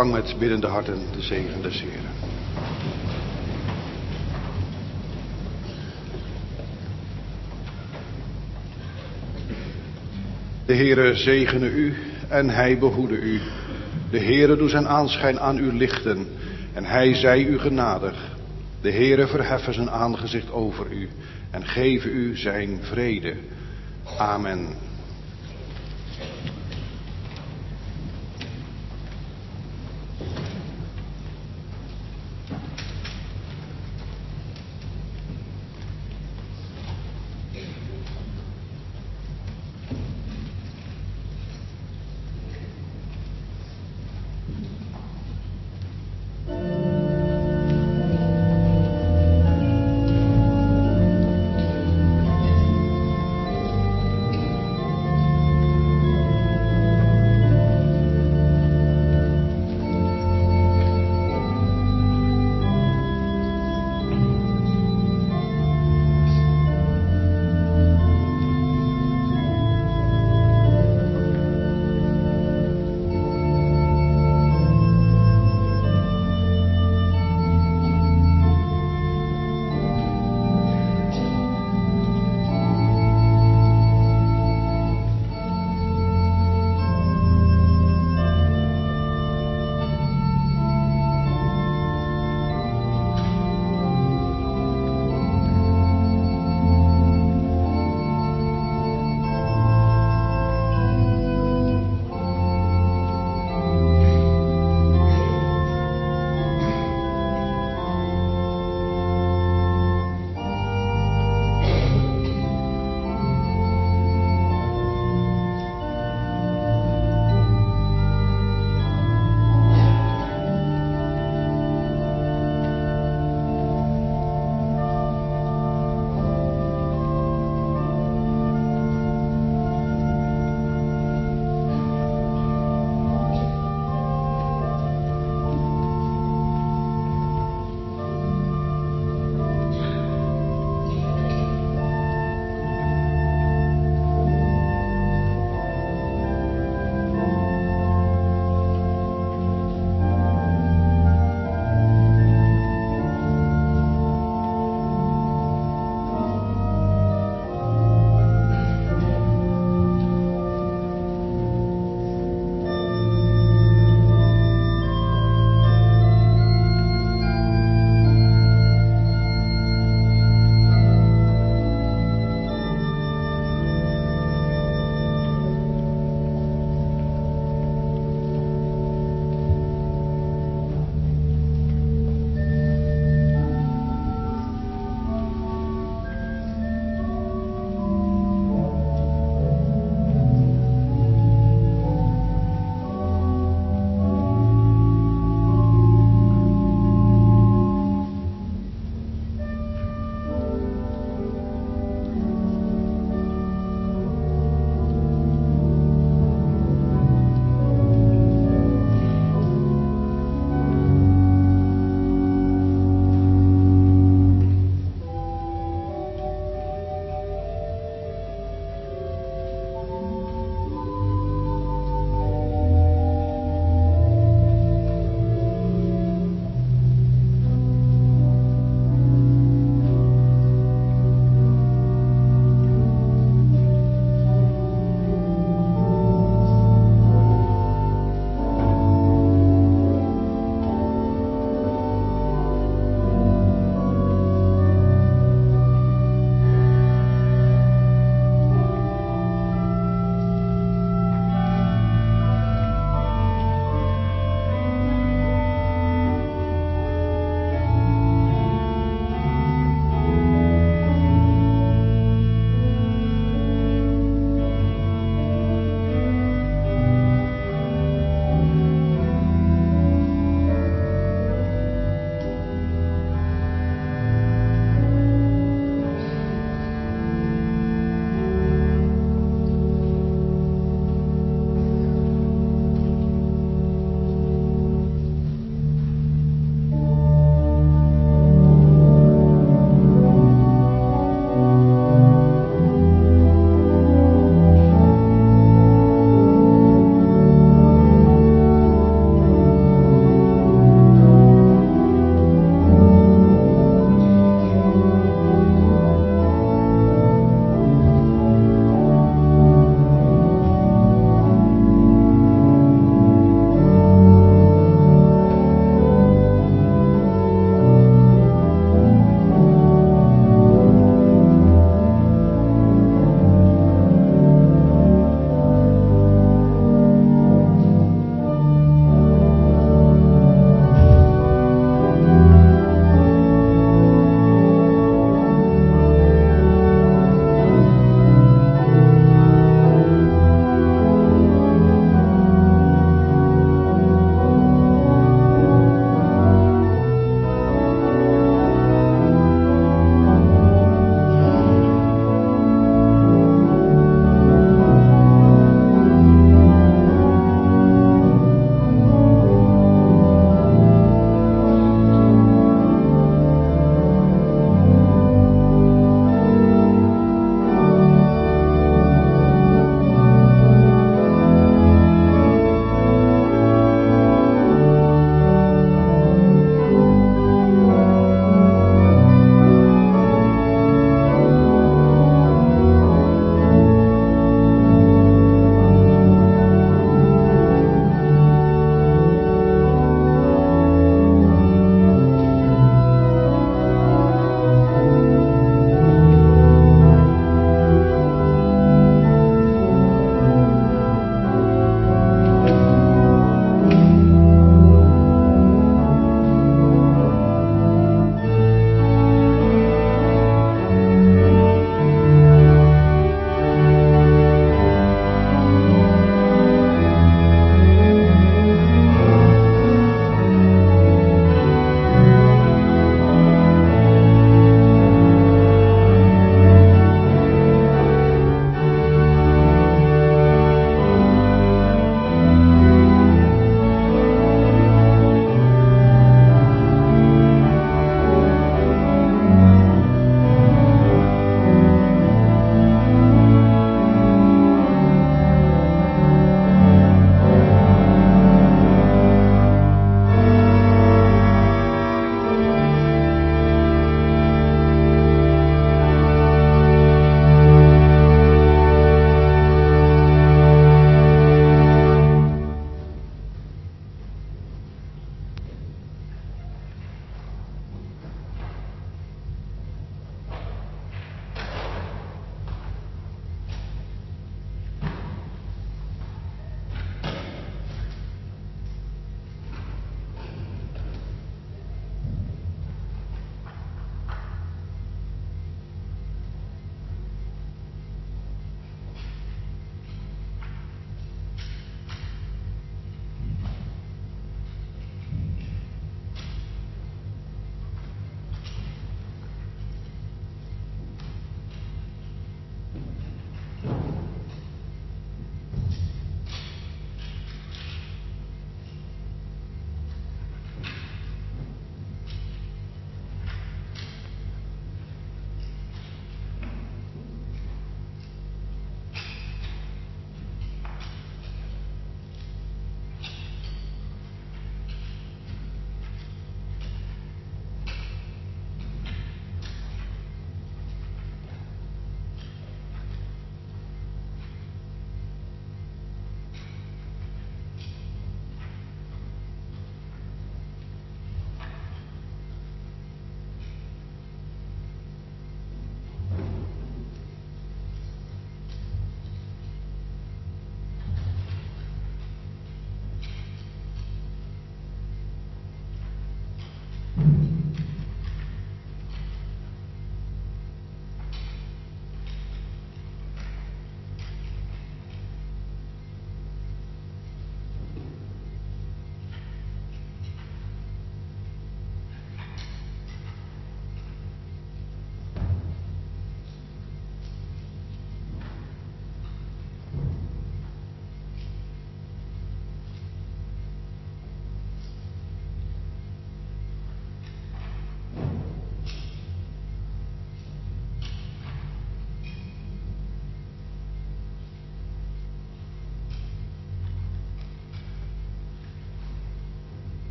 ontvang met biddende harten de zegen des Heren. De Heere zegene u en hij behoede u. De Heere doe zijn aanschijn aan u lichten en hij zij u genadig. De Heere verheffen zijn aangezicht over u en geven u zijn vrede. Amen.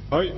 Hoi.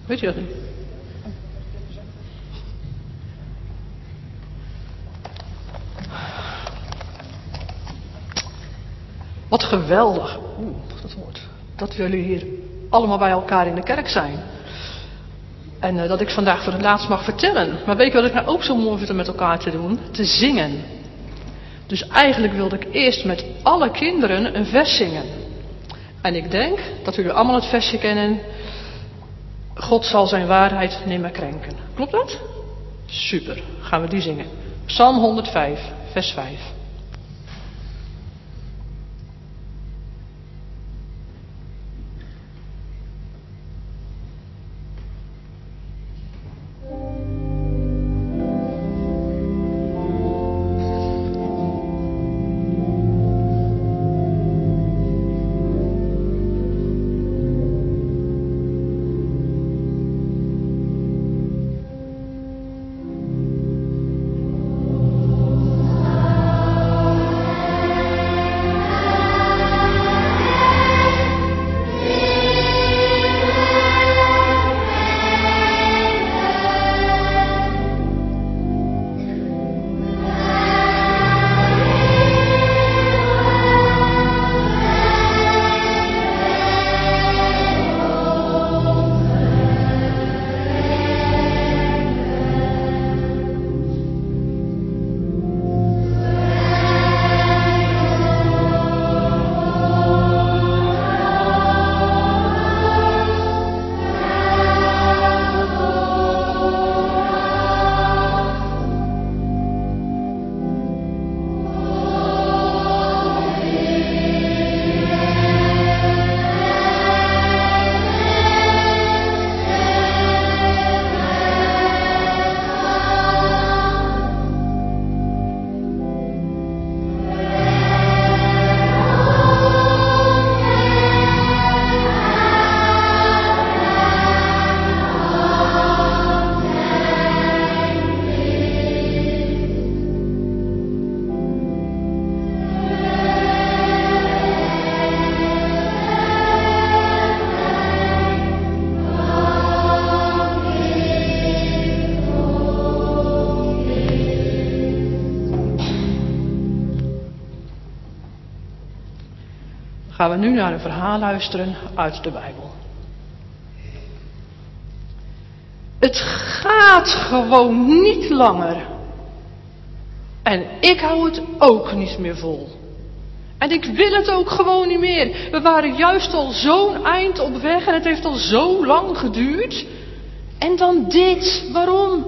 Weet je dat niet? Wat geweldig. Oeh, dat woord. Dat jullie hier allemaal bij elkaar in de kerk zijn. En uh, dat ik vandaag voor het laatst mag vertellen. Maar weet je wat ik nou ook zo mooi vind om met elkaar te doen? Te zingen. Dus eigenlijk wilde ik eerst met alle kinderen een vers zingen. En ik denk dat jullie allemaal het versje kennen. God zal zijn waarheid nimmer krenken. Klopt dat? Super. Gaan we die zingen. Psalm honderdvijf, vers vijf. Gaan we nu naar een verhaal luisteren uit de Bijbel. Het gaat gewoon niet langer. En ik hou het ook niet meer vol. En ik wil het ook gewoon niet meer. We waren juist al zo'n eind op weg en het heeft al zo lang geduurd. En dan dit. Waarom?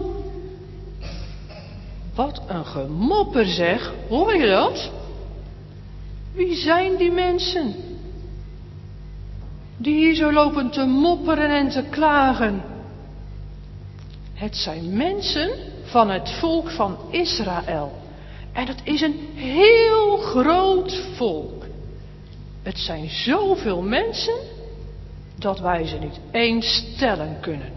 Wat een gemopper zeg. Hoor je dat? Wie zijn die mensen? Die hier zo lopen te mopperen en te klagen. Het zijn mensen van het volk van Israël. En het is een heel groot volk. Het zijn zoveel mensen dat wij ze niet eens tellen kunnen.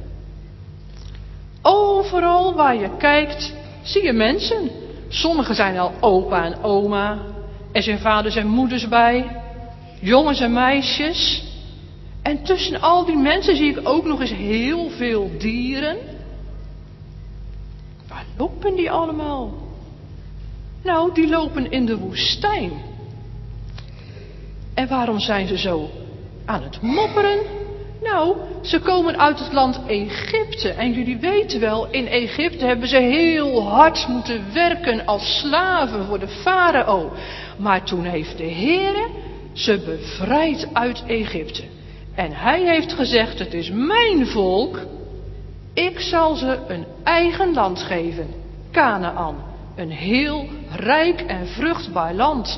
Overal waar je kijkt zie je mensen. Sommigen zijn al opa en oma. Er zijn vaders en moeders bij. Jongens en meisjes. En tussen al die mensen zie ik ook nog eens heel veel dieren. Waar lopen die allemaal? Nou, die lopen in de woestijn. En waarom zijn ze zo aan het mopperen? Nou, ze komen uit het land Egypte. En jullie weten wel, in Egypte hebben ze heel hard moeten werken als slaven voor de farao. Maar toen heeft de Heere ze bevrijd uit Egypte. En hij heeft gezegd, het is mijn volk. Ik zal ze een eigen land geven. Kanaan. Een heel rijk en vruchtbaar land.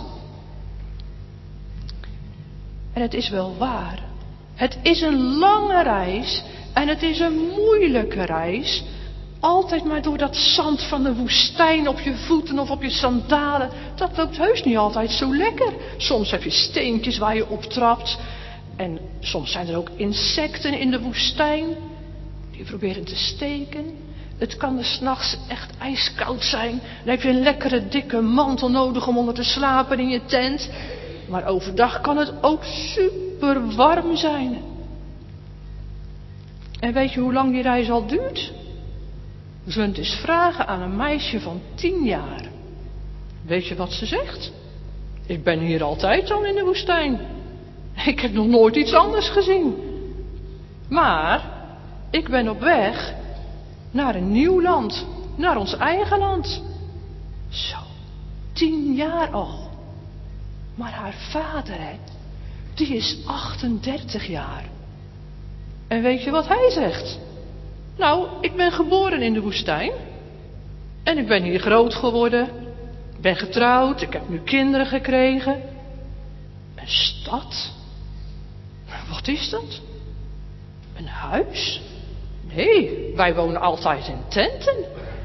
En het is wel waar. Het is een lange reis. En het is een moeilijke reis. Altijd maar door dat zand van de woestijn op je voeten of op je sandalen. Dat loopt heus niet altijd zo lekker. Soms heb je steentjes waar je op trapt. En soms zijn er ook insecten in de woestijn. Die proberen te steken. Het kan er 's nachts echt ijskoud zijn. Dan heb je een lekkere dikke mantel nodig om onder te slapen in je tent. Maar overdag kan het ook super warm zijn. En weet je hoe lang die reis al duurt? We zullen het eens vragen aan een meisje van tien jaar. Weet je wat ze zegt? Ik ben hier altijd al in de woestijn. Ik heb nog nooit iets anders gezien. Maar ik ben op weg naar een nieuw land. Naar ons eigen land. Zo, tien jaar al. Maar haar vader, hè, die is achtendertig jaar. En weet je wat hij zegt? Nou, ik ben geboren in de woestijn. En ik ben hier groot geworden. Ik ben getrouwd, ik heb nu kinderen gekregen. Een stad? Wat is dat? Een huis? Nee, wij wonen altijd in tenten.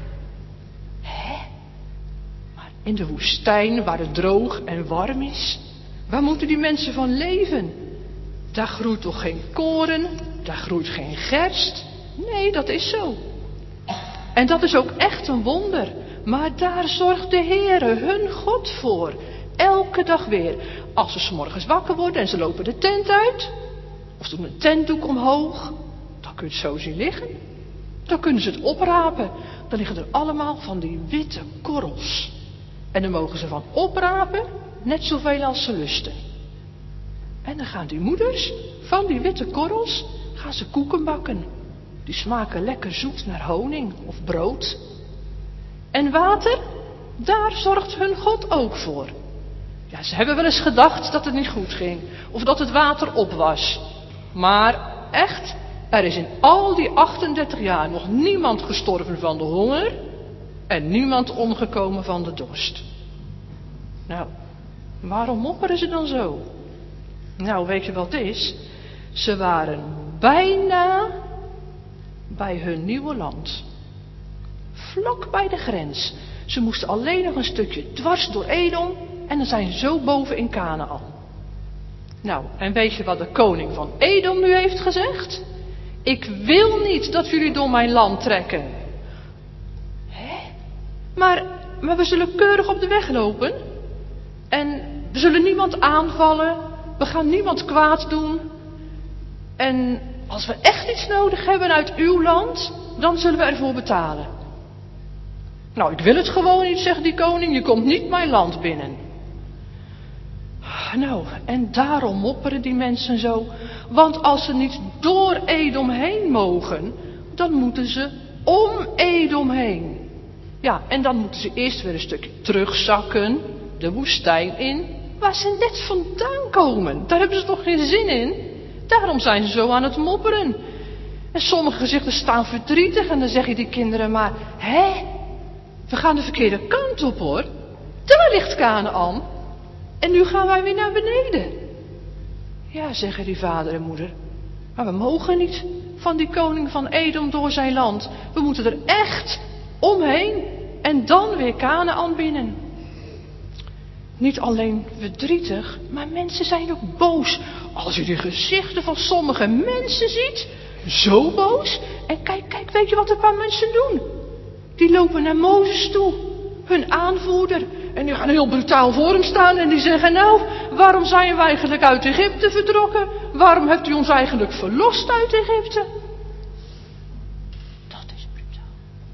Hè? Maar in de woestijn, waar het droog en warm is, waar moeten die mensen van leven? Daar groeit toch geen koren? Daar groeit geen gerst? Nee, dat is zo. En dat is ook echt een wonder. Maar daar zorgt de Heere, hun God, voor. Elke dag weer. Als ze 's morgens wakker worden en ze lopen de tent uit. Of ze doen een tentdoek omhoog. Dan kun je het zo zien liggen. Dan kunnen ze het oprapen. Dan liggen er allemaal van die witte korrels. En dan mogen ze van oprapen net zoveel als ze lusten. En dan gaan die moeders van die witte korrels gaan ze koeken bakken. Die smaken lekker zoet naar honing of brood. En water, daar zorgt hun God ook voor. Ja, ze hebben wel eens gedacht dat het niet goed ging. Of dat het water op was. Maar echt, er is in al die achtendertig jaar nog niemand gestorven van de honger. En niemand omgekomen van de dorst. Nou, waarom mopperen ze dan zo? Nou, weet je wat het is? Ze waren bijna bij hun nieuwe land. Vlak bij de grens. Ze moesten alleen nog een stukje dwars door Edom en dan zijn ze zo boven in Kanaan. Nou, en weet je wat de koning van Edom nu heeft gezegd? Ik wil niet dat jullie door mijn land trekken. Hè? Maar, maar we zullen keurig op de weg lopen. En we zullen niemand aanvallen. We gaan niemand kwaad doen. En als we echt iets nodig hebben uit uw land, dan zullen we ervoor betalen. Nou, ik wil het gewoon niet, zegt die koning. Je komt niet mijn land binnen. Nou, en daarom mopperen die mensen zo. Want als ze niet door Edom heen mogen, dan moeten ze om Edom heen. Ja, en dan moeten ze eerst weer een stukje terugzakken, de woestijn in, waar ze net vandaan komen. Daar hebben ze toch geen zin in? Daarom zijn ze zo aan het mopperen. En sommige gezichten staan verdrietig en dan zeggen die kinderen maar, hè, we gaan de verkeerde kant op hoor. Daar ligt Kanaan. En nu gaan wij weer naar beneden. Ja, zeggen die vader en moeder. Maar we mogen niet van die koning van Edom door zijn land. We moeten er echt omheen en dan weer Kanaan binnen. Niet alleen verdrietig, maar mensen zijn ook boos. Als je de gezichten van sommige mensen ziet, zo boos. En kijk, kijk, weet je wat een paar mensen doen? Die lopen naar Mozes toe, hun aanvoerder. En die gaan heel brutaal voor hem staan en die zeggen, nou, waarom zijn we eigenlijk uit Egypte vertrokken? Waarom hebt u ons eigenlijk verlost uit Egypte? Dat is brutaal.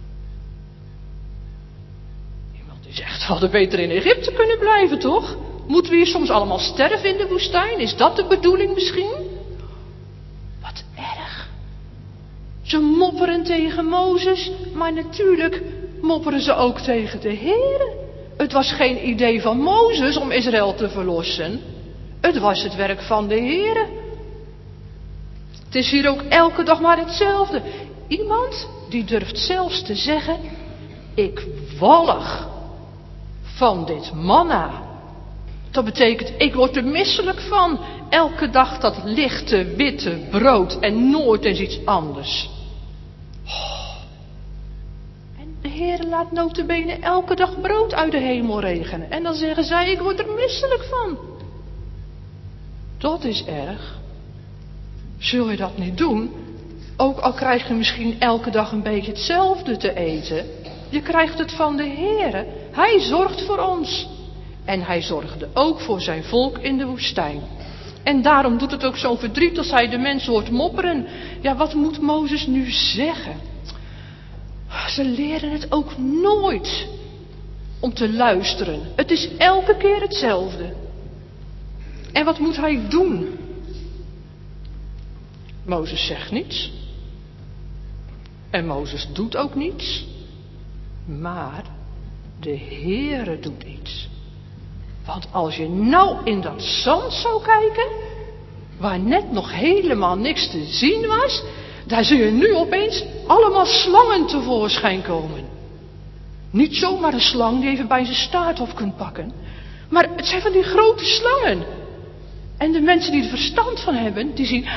Iemand die zegt, we hadden beter in Egypte kunnen blijven, toch? Moeten we hier soms allemaal sterven in de woestijn? Is dat de bedoeling misschien? Wat erg. Ze mopperen tegen Mozes, maar natuurlijk mopperen ze ook tegen de Heere. Het was geen idee van Mozes om Israël te verlossen. Het was het werk van de Heere. Het is hier ook elke dag maar hetzelfde. Iemand die durft zelfs te zeggen, ik walg van dit manna. Dat betekent, ik word er misselijk van. Elke dag dat lichte, witte brood en nooit eens iets anders. De Heer laat nota bene elke dag brood uit de hemel regenen. En dan zeggen zij, ik word er misselijk van. Dat is erg. Zul je dat niet doen? Ook al krijg je misschien elke dag een beetje hetzelfde te eten. Je krijgt het van de Heer. Hij zorgt voor ons. En hij zorgde ook voor zijn volk in de woestijn. En daarom doet het ook zo'n verdriet als hij de mensen hoort mopperen. Ja, wat moet Mozes nu zeggen? Ze leren het ook nooit om te luisteren. Het is elke keer hetzelfde. En wat moet hij doen? Mozes zegt niets. En Mozes doet ook niets. Maar de Heere doet iets. Want als je nou in dat zand zou kijken, waar net nog helemaal niks te zien was, daar zul je nu opeens allemaal slangen tevoorschijn komen. Niet zomaar een slang die even bij zijn staart op kunt pakken. Maar het zijn van die grote slangen. En de mensen die er verstand van hebben, die zien,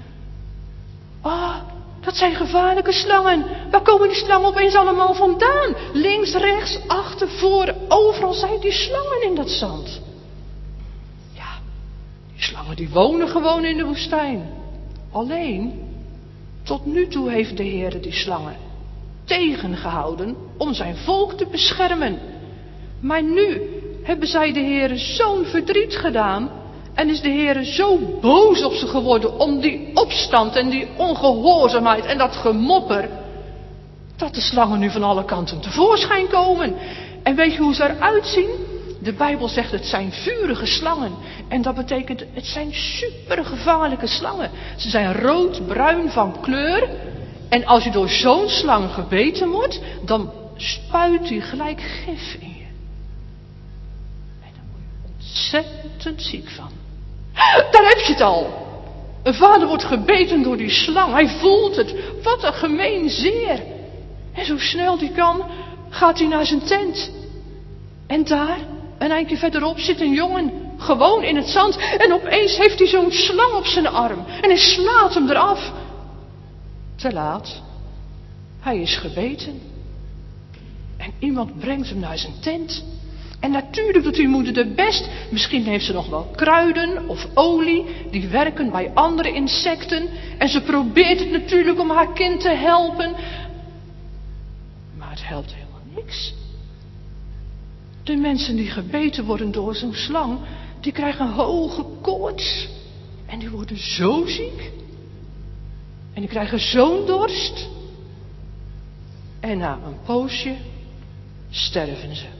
ah, dat zijn gevaarlijke slangen. Waar komen die slangen opeens allemaal vandaan? Links, rechts, achter, voor, overal zijn die slangen in dat zand. Ja, die slangen die wonen gewoon in de woestijn. Alleen, tot nu toe heeft de Heer die slangen tegengehouden om zijn volk te beschermen. Maar nu hebben zij de Heer zo'n verdriet gedaan en is de Heer zo boos op ze geworden om die opstand en die ongehoorzaamheid en dat gemopper, dat de slangen nu van alle kanten tevoorschijn komen. En weet je hoe ze eruit zien? De Bijbel zegt het zijn vurige slangen. En dat betekent het zijn supergevaarlijke slangen. Ze zijn rood-bruin van kleur. En als je door zo'n slang gebeten wordt, dan spuit hij gelijk gif in je. En daar word je ontzettend ziek van. Daar heb je het al. Een vader wordt gebeten door die slang. Hij voelt het. Wat een gemeen zeer. En zo snel die kan, gaat hij naar zijn tent. En daar, een eindje verderop, zit een jongen. Gewoon in het zand. En opeens heeft hij zo'n slang op zijn arm. En hij slaat hem eraf. Te laat. Hij is gebeten. En iemand brengt hem naar zijn tent. En natuurlijk doet die moeder de best. Misschien heeft ze nog wel kruiden of olie. Die werken bij andere insecten. En ze probeert het natuurlijk om haar kind te helpen. Maar het helpt helemaal niks. De mensen die gebeten worden door zo'n slang, die krijgen hoge koorts. En die worden zo ziek. En die krijgen zo'n dorst. En na een poosje sterven ze.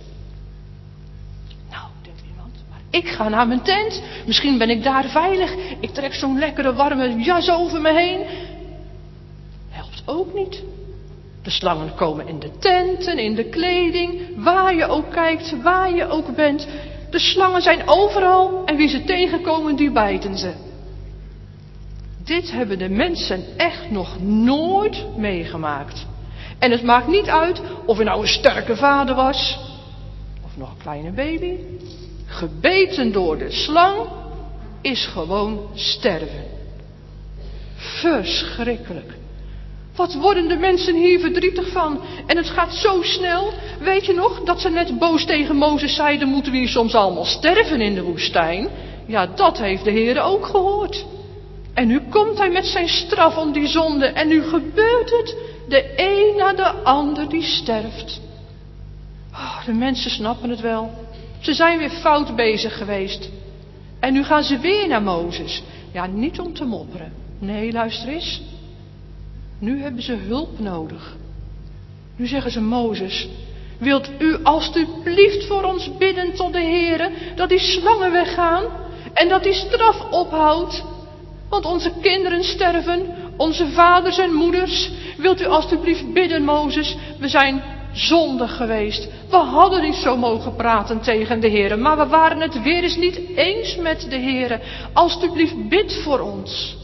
Nou, denkt iemand, maar ik ga naar mijn tent. Misschien ben ik daar veilig. Ik trek zo'n lekkere warme jas over me heen. Helpt ook niet. De slangen komen in de tenten, in de kleding, waar je ook kijkt, waar je ook bent. De slangen zijn overal en wie ze tegenkomen, die bijten ze. Dit hebben de mensen echt nog nooit meegemaakt. En het maakt niet uit of er nou een sterke vader was, of nog een kleine baby. Gebeten door de slang is gewoon sterven. Verschrikkelijk. Wat worden de mensen hier verdrietig van? En het gaat zo snel. Weet je nog dat ze net boos tegen Mozes zeiden, moeten we hier soms allemaal sterven in de woestijn? Ja, dat heeft de Heer ook gehoord. En nu komt hij met zijn straf om die zonde. En nu gebeurt het. De een na de ander die sterft. Oh, de mensen snappen het wel. Ze zijn weer fout bezig geweest. En nu gaan ze weer naar Mozes. Ja, niet om te mopperen. Nee, luister eens. Nu hebben ze hulp nodig. Nu zeggen ze, Mozes, wilt u alstublieft voor ons bidden tot de Heere, dat die slangen weggaan en dat die straf ophoudt? Want onze kinderen sterven, onze vaders en moeders. Wilt u alstublieft bidden, Mozes, we zijn zondig geweest. We hadden niet zo mogen praten tegen de Heere, maar we waren het weer eens niet eens met de Heere. Alstublieft bid voor ons.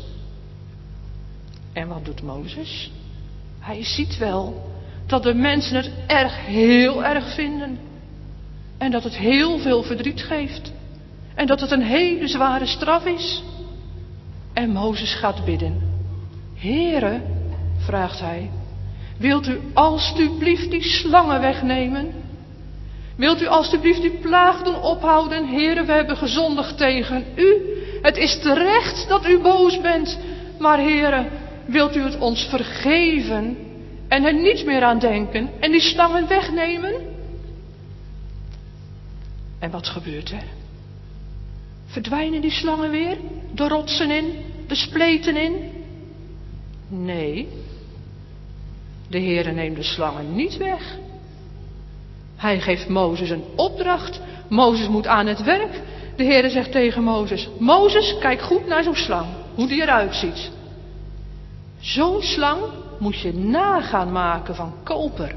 En wat doet Mozes? Hij ziet wel dat de mensen het erg, heel erg vinden. En dat het heel veel verdriet geeft. En dat het een hele zware straf is. En Mozes gaat bidden. Heere, vraagt hij, wilt u alstublieft die slangen wegnemen? Wilt u alstublieft die plaag doen ophouden? Heere, we hebben gezondigd tegen u. Het is terecht dat u boos bent. Maar Heere, wilt u het ons vergeven en er niet meer aan denken en die slangen wegnemen? En wat gebeurt er? Verdwijnen die slangen weer? De rotsen in? De spleten in? Nee. De Heere neemt de slangen niet weg. Hij geeft Mozes een opdracht. Mozes moet aan het werk. De Heere zegt tegen Mozes: Mozes, kijk goed naar zo'n slang. Hoe die eruit ziet. Zo'n slang moet je nagaan maken van koper.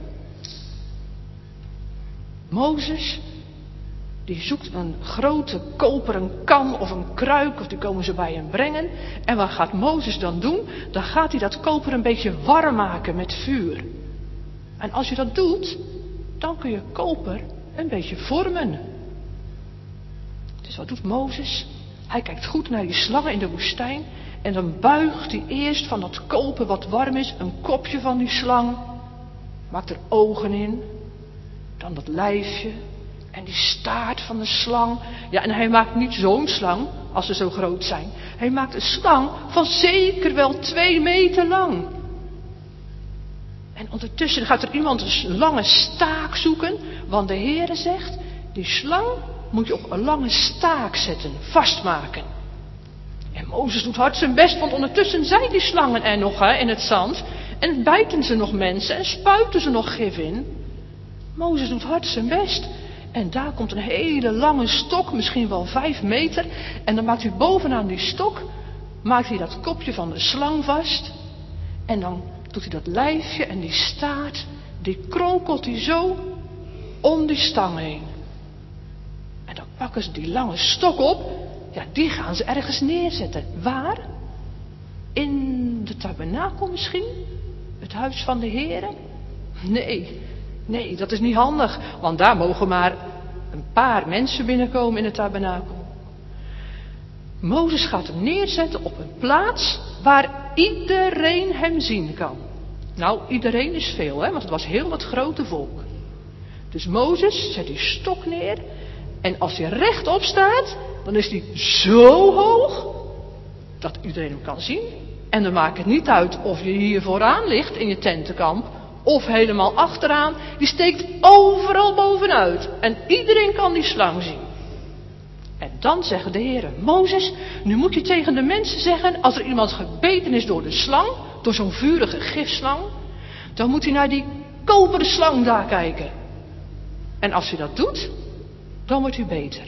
Mozes, die zoekt een grote koperen kan of een kruik, of die komen ze bij hem brengen. En wat gaat Mozes dan doen? Dan gaat hij dat koper een beetje warm maken met vuur. En als je dat doet, dan kun je koper een beetje vormen. Dus wat doet Mozes? Hij kijkt goed naar die slangen in de woestijn. En dan buigt hij eerst van dat koper wat warm is, een kopje van die slang. Maakt er ogen in. Dan dat lijfje. En die staart van de slang. Ja, en hij maakt niet zo'n slang, als ze zo groot zijn. Hij maakt een slang van zeker wel twee meter lang. En ondertussen gaat er iemand een lange staak zoeken. Want de Heere zegt, die slang moet je op een lange staak zetten, vastmaken. En Mozes doet hard zijn best, want ondertussen zijn die slangen er nog hè, in het zand. En bijten ze nog mensen en spuiten ze nog gif in. Mozes doet hard zijn best. En daar komt een hele lange stok, misschien wel vijf meter. En dan maakt hij bovenaan die stok, maakt hij dat kopje van de slang vast. En dan doet hij dat lijfje en die staart, die kronkelt hij zo om die stang heen. En dan pakken ze die lange stok op. Ja, die gaan ze ergens neerzetten. Waar? In de tabernakel misschien? Het huis van de Heere? Nee, nee, dat is niet handig. Want daar mogen maar een paar mensen binnenkomen in de tabernakel. Mozes gaat hem neerzetten op een plaats waar iedereen hem zien kan. Nou, iedereen is veel, hè, want het was heel wat grote volk. Dus Mozes zet die stok neer. En als hij rechtop staat, dan is hij zo hoog dat iedereen hem kan zien. En dan maakt het niet uit of je hier vooraan ligt in je tentenkamp of helemaal achteraan. Die steekt overal bovenuit. En iedereen kan die slang zien. En dan zeggen de heren, Mozes, nu moet je tegen de mensen zeggen, als er iemand gebeten is door de slang, door zo'n vurige gifslang, dan moet hij naar die koperen slang daar kijken. En als hij dat doet, dan wordt hij beter.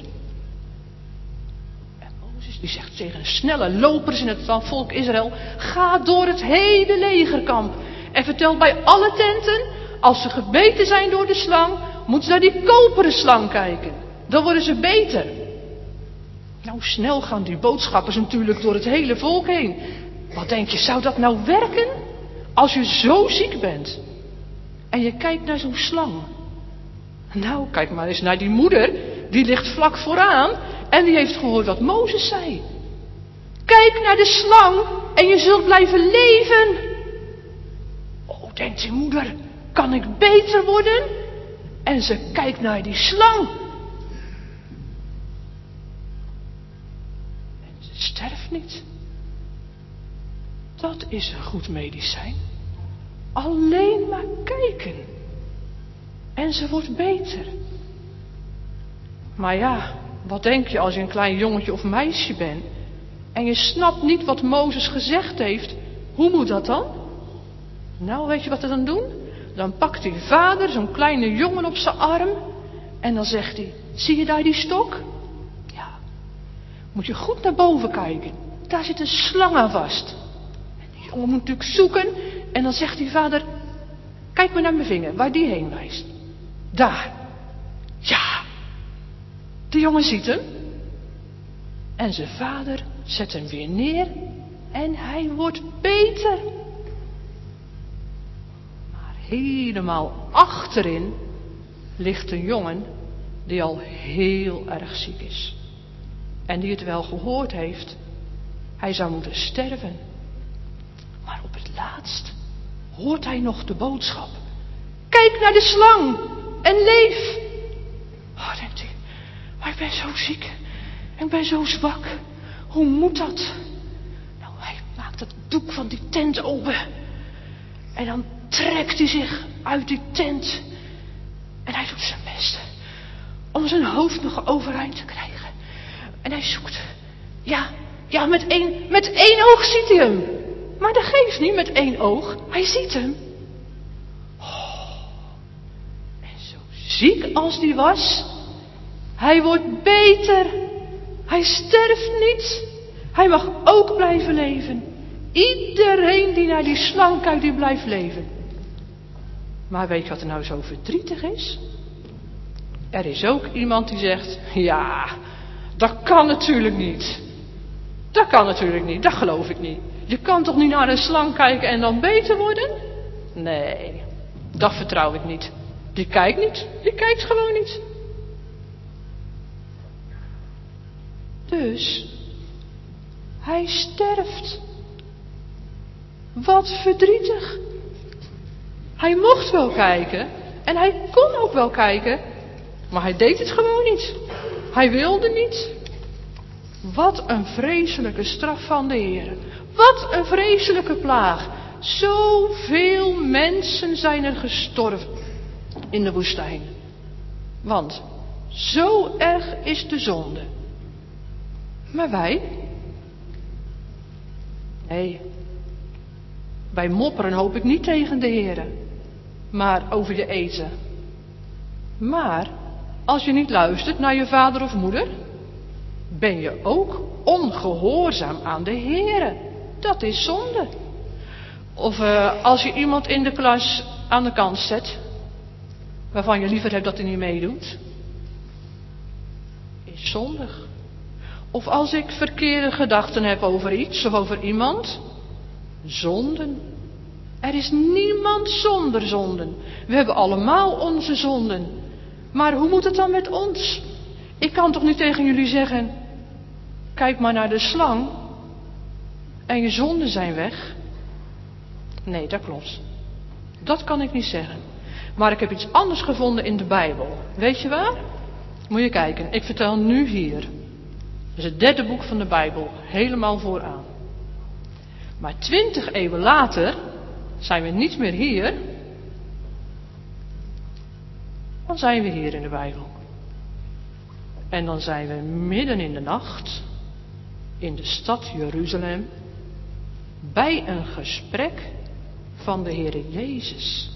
En Mozes die zegt tegen de snelle lopers in het volk Israël, ga door het hele legerkamp en vertel bij alle tenten, als ze gebeten zijn door de slang, moeten ze naar die koperen slang kijken. Dan worden ze beter. Nou, snel gaan die boodschappers natuurlijk door het hele volk heen. Wat denk je, zou dat nou werken? Als je zo ziek bent en je kijkt naar zo'n slang. Nou, kijk maar eens naar die moeder, die ligt vlak vooraan en die heeft gehoord wat Mozes zei. Kijk naar de slang en je zult blijven leven. Oh, denkt die moeder, kan ik beter worden? En ze kijkt naar die slang. En ze sterft niet. Dat is een goed medicijn. Alleen maar kijken. En ze wordt beter. Maar ja, wat denk je als je een klein jongetje of meisje bent en je snapt niet wat Mozes gezegd heeft? Hoe moet dat dan? Nou, weet je wat ze dan doen? Dan pakt die vader zo'n kleine jongen op zijn arm en dan zegt hij, zie je daar die stok? Ja, moet je goed naar boven kijken. Daar zit een slang aan vast. En die jongen moet natuurlijk zoeken en dan zegt die vader, kijk maar naar mijn vinger, waar die heen wijst. Daar. Ja. De jongen ziet hem. En zijn vader zet hem weer neer. En hij wordt beter. Maar helemaal achterin ligt een jongen die al heel erg ziek is. En die het wel gehoord heeft. Hij zou moeten sterven. Maar op het laatst hoort hij nog de boodschap. Kijk naar de slang en leef. Oh, denkt hij, maar ik ben zo ziek. En ik ben zo zwak. Hoe moet dat? Nou, hij maakt het doek van die tent open. En dan trekt hij zich uit die tent. En hij doet zijn best om zijn hoofd nog overeind te krijgen. En hij zoekt. Ja, ja, met één, met één oog ziet hij hem. Maar dat geeft niet met één oog. Hij ziet hem. Oh. En zo ziek als die was. Hij wordt beter. Hij sterft niet. Hij mag ook blijven leven. Iedereen die naar die slang kijkt, die blijft leven. Maar weet je wat er nou zo verdrietig is? Er is ook iemand die zegt, ja, dat kan natuurlijk niet. Dat kan natuurlijk niet, dat geloof ik niet. Je kan toch niet naar een slang kijken en dan beter worden? Nee, dat vertrouw ik niet. Die kijkt niet, die kijkt gewoon niet. Dus, hij sterft. Wat verdrietig. Hij mocht wel kijken en hij kon ook wel kijken, maar hij deed het gewoon niet. Hij wilde niet. Wat een vreselijke straf van de Heer. Wat een vreselijke plaag. Zoveel mensen zijn er gestorven in de woestijn. Want zo erg is de zonde. Maar wij? Nee. Wij mopperen hoop ik niet tegen de Heer. Maar over je eten. Maar als je niet luistert naar je vader of moeder, ben je ook ongehoorzaam aan de Heer. Dat is zonde. Of uh, als je iemand in de klas aan de kant zet, waarvan je liever hebt dat hij niet meedoet, is zondig. Of als ik verkeerde gedachten heb over iets of over iemand, zonden. Er is niemand zonder zonden. We hebben allemaal onze zonden. Maar hoe moet het dan met ons? Ik kan toch niet tegen jullie zeggen, kijk maar naar de slang en je zonden zijn weg? Nee, dat klopt. Dat kan ik niet zeggen. Maar ik heb iets anders gevonden in de Bijbel. Weet je waar? Moet je kijken, ik vertel nu hier. Dat is het derde boek van de Bijbel, helemaal vooraan. Maar twintig eeuwen later zijn we niet meer hier. Dan zijn we hier in de Bijbel. En dan zijn we midden in de nacht in de stad Jeruzalem bij een gesprek van de Heere Jezus.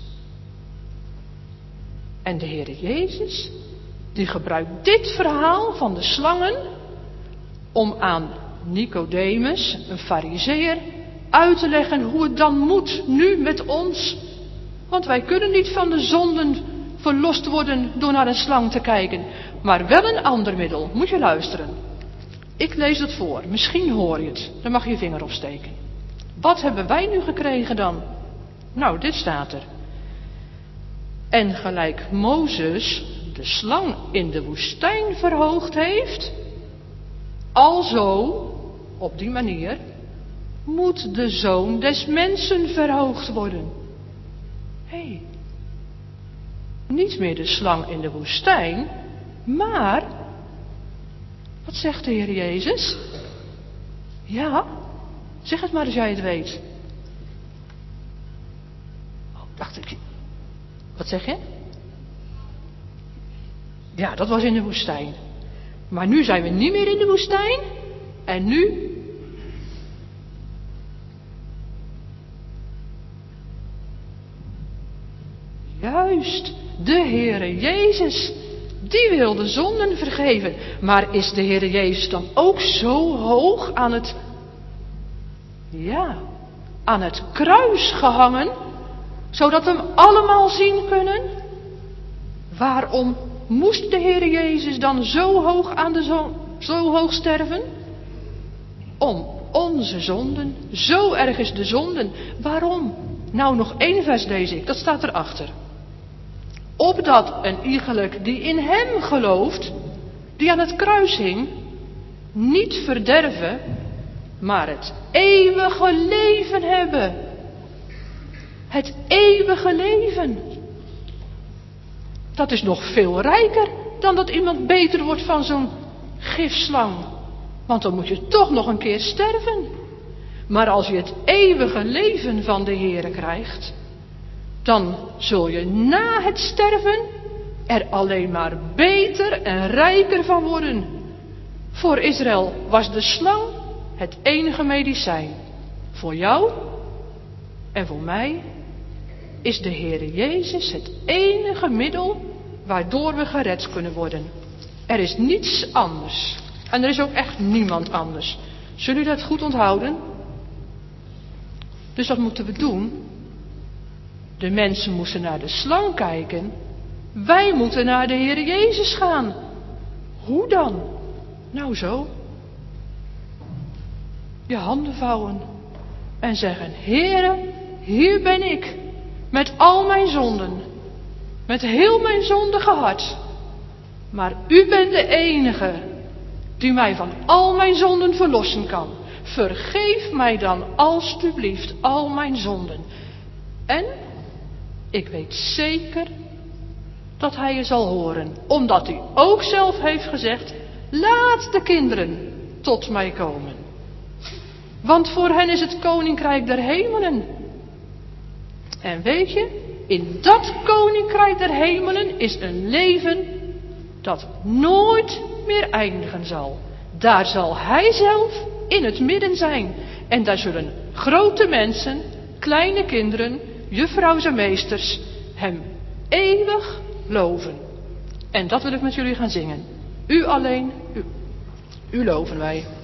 En de Heere Jezus, die gebruikt dit verhaal van de slangen om aan Nicodemus, een farizeeër, uit te leggen hoe het dan moet nu met ons. Want wij kunnen niet van de zonden verlost worden door naar een slang te kijken. Maar wel een ander middel. Moet je luisteren. Ik lees het voor. Misschien hoor je het. Dan mag je je vinger opsteken. Wat hebben wij nu gekregen dan? Nou, dit staat er. En gelijk Mozes de slang in de woestijn verhoogd heeft, alzo, op die manier, moet de Zoon des Mensen verhoogd worden. Hé, hey, niet meer de slang in de woestijn, maar, wat zegt de Heer Jezus? Ja, zeg het maar als jij het weet. Oh, dacht ik. Wat zeg je? Ja, dat was in de woestijn. Maar nu zijn we niet meer in de woestijn. En nu? Juist, de Heere Jezus. Die wil de zonden vergeven. Maar is de Heere Jezus dan ook zo hoog aan het, ja, aan het kruis gehangen, zodat we hem allemaal zien kunnen? Waarom moest de Heere Jezus dan zo hoog aan de zo, zo hoog sterven? Om onze zonden. Zo erg is de zonden. Waarom? Nou, nog één vers lees ik. Dat staat erachter. Opdat een iegelijk die in hem gelooft, die aan het kruis hing, niet verderven, maar het eeuwige leven hebben. Het eeuwige leven. Dat is nog veel rijker dan dat iemand beter wordt van zo'n gifslang. Want dan moet je toch nog een keer sterven. Maar als je het eeuwige leven van de Heere krijgt, dan zul je na het sterven er alleen maar beter en rijker van worden. Voor Israël was de slang het enige medicijn. Voor jou en voor mij is de Heere Jezus het enige middel waardoor we gered kunnen worden. Er is niets anders. En er is ook echt niemand anders. Zullen jullie dat goed onthouden? Dus wat moeten we doen? De mensen moesten naar de slang kijken. Wij moeten naar de Heere Jezus gaan. Hoe dan? Nou zo. Je handen vouwen. En zeggen, Heere, hier ben ik. Met al mijn zonden. Met heel mijn zondige hart. Maar u bent de enige die mij van al mijn zonden verlossen kan. Vergeef mij dan alstublieft al mijn zonden. En ik weet zeker dat hij je zal horen. Omdat hij ook zelf heeft gezegd, laat de kinderen tot mij komen. Want voor hen is het koninkrijk der hemelen. En weet je, in dat koninkrijk der hemelen is een leven dat nooit meer eindigen zal. Daar zal hij zelf in het midden zijn. En daar zullen grote mensen, kleine kinderen, juffrouws en meesters hem eeuwig loven. En dat wil ik met jullie gaan zingen. U alleen, u, u loven wij.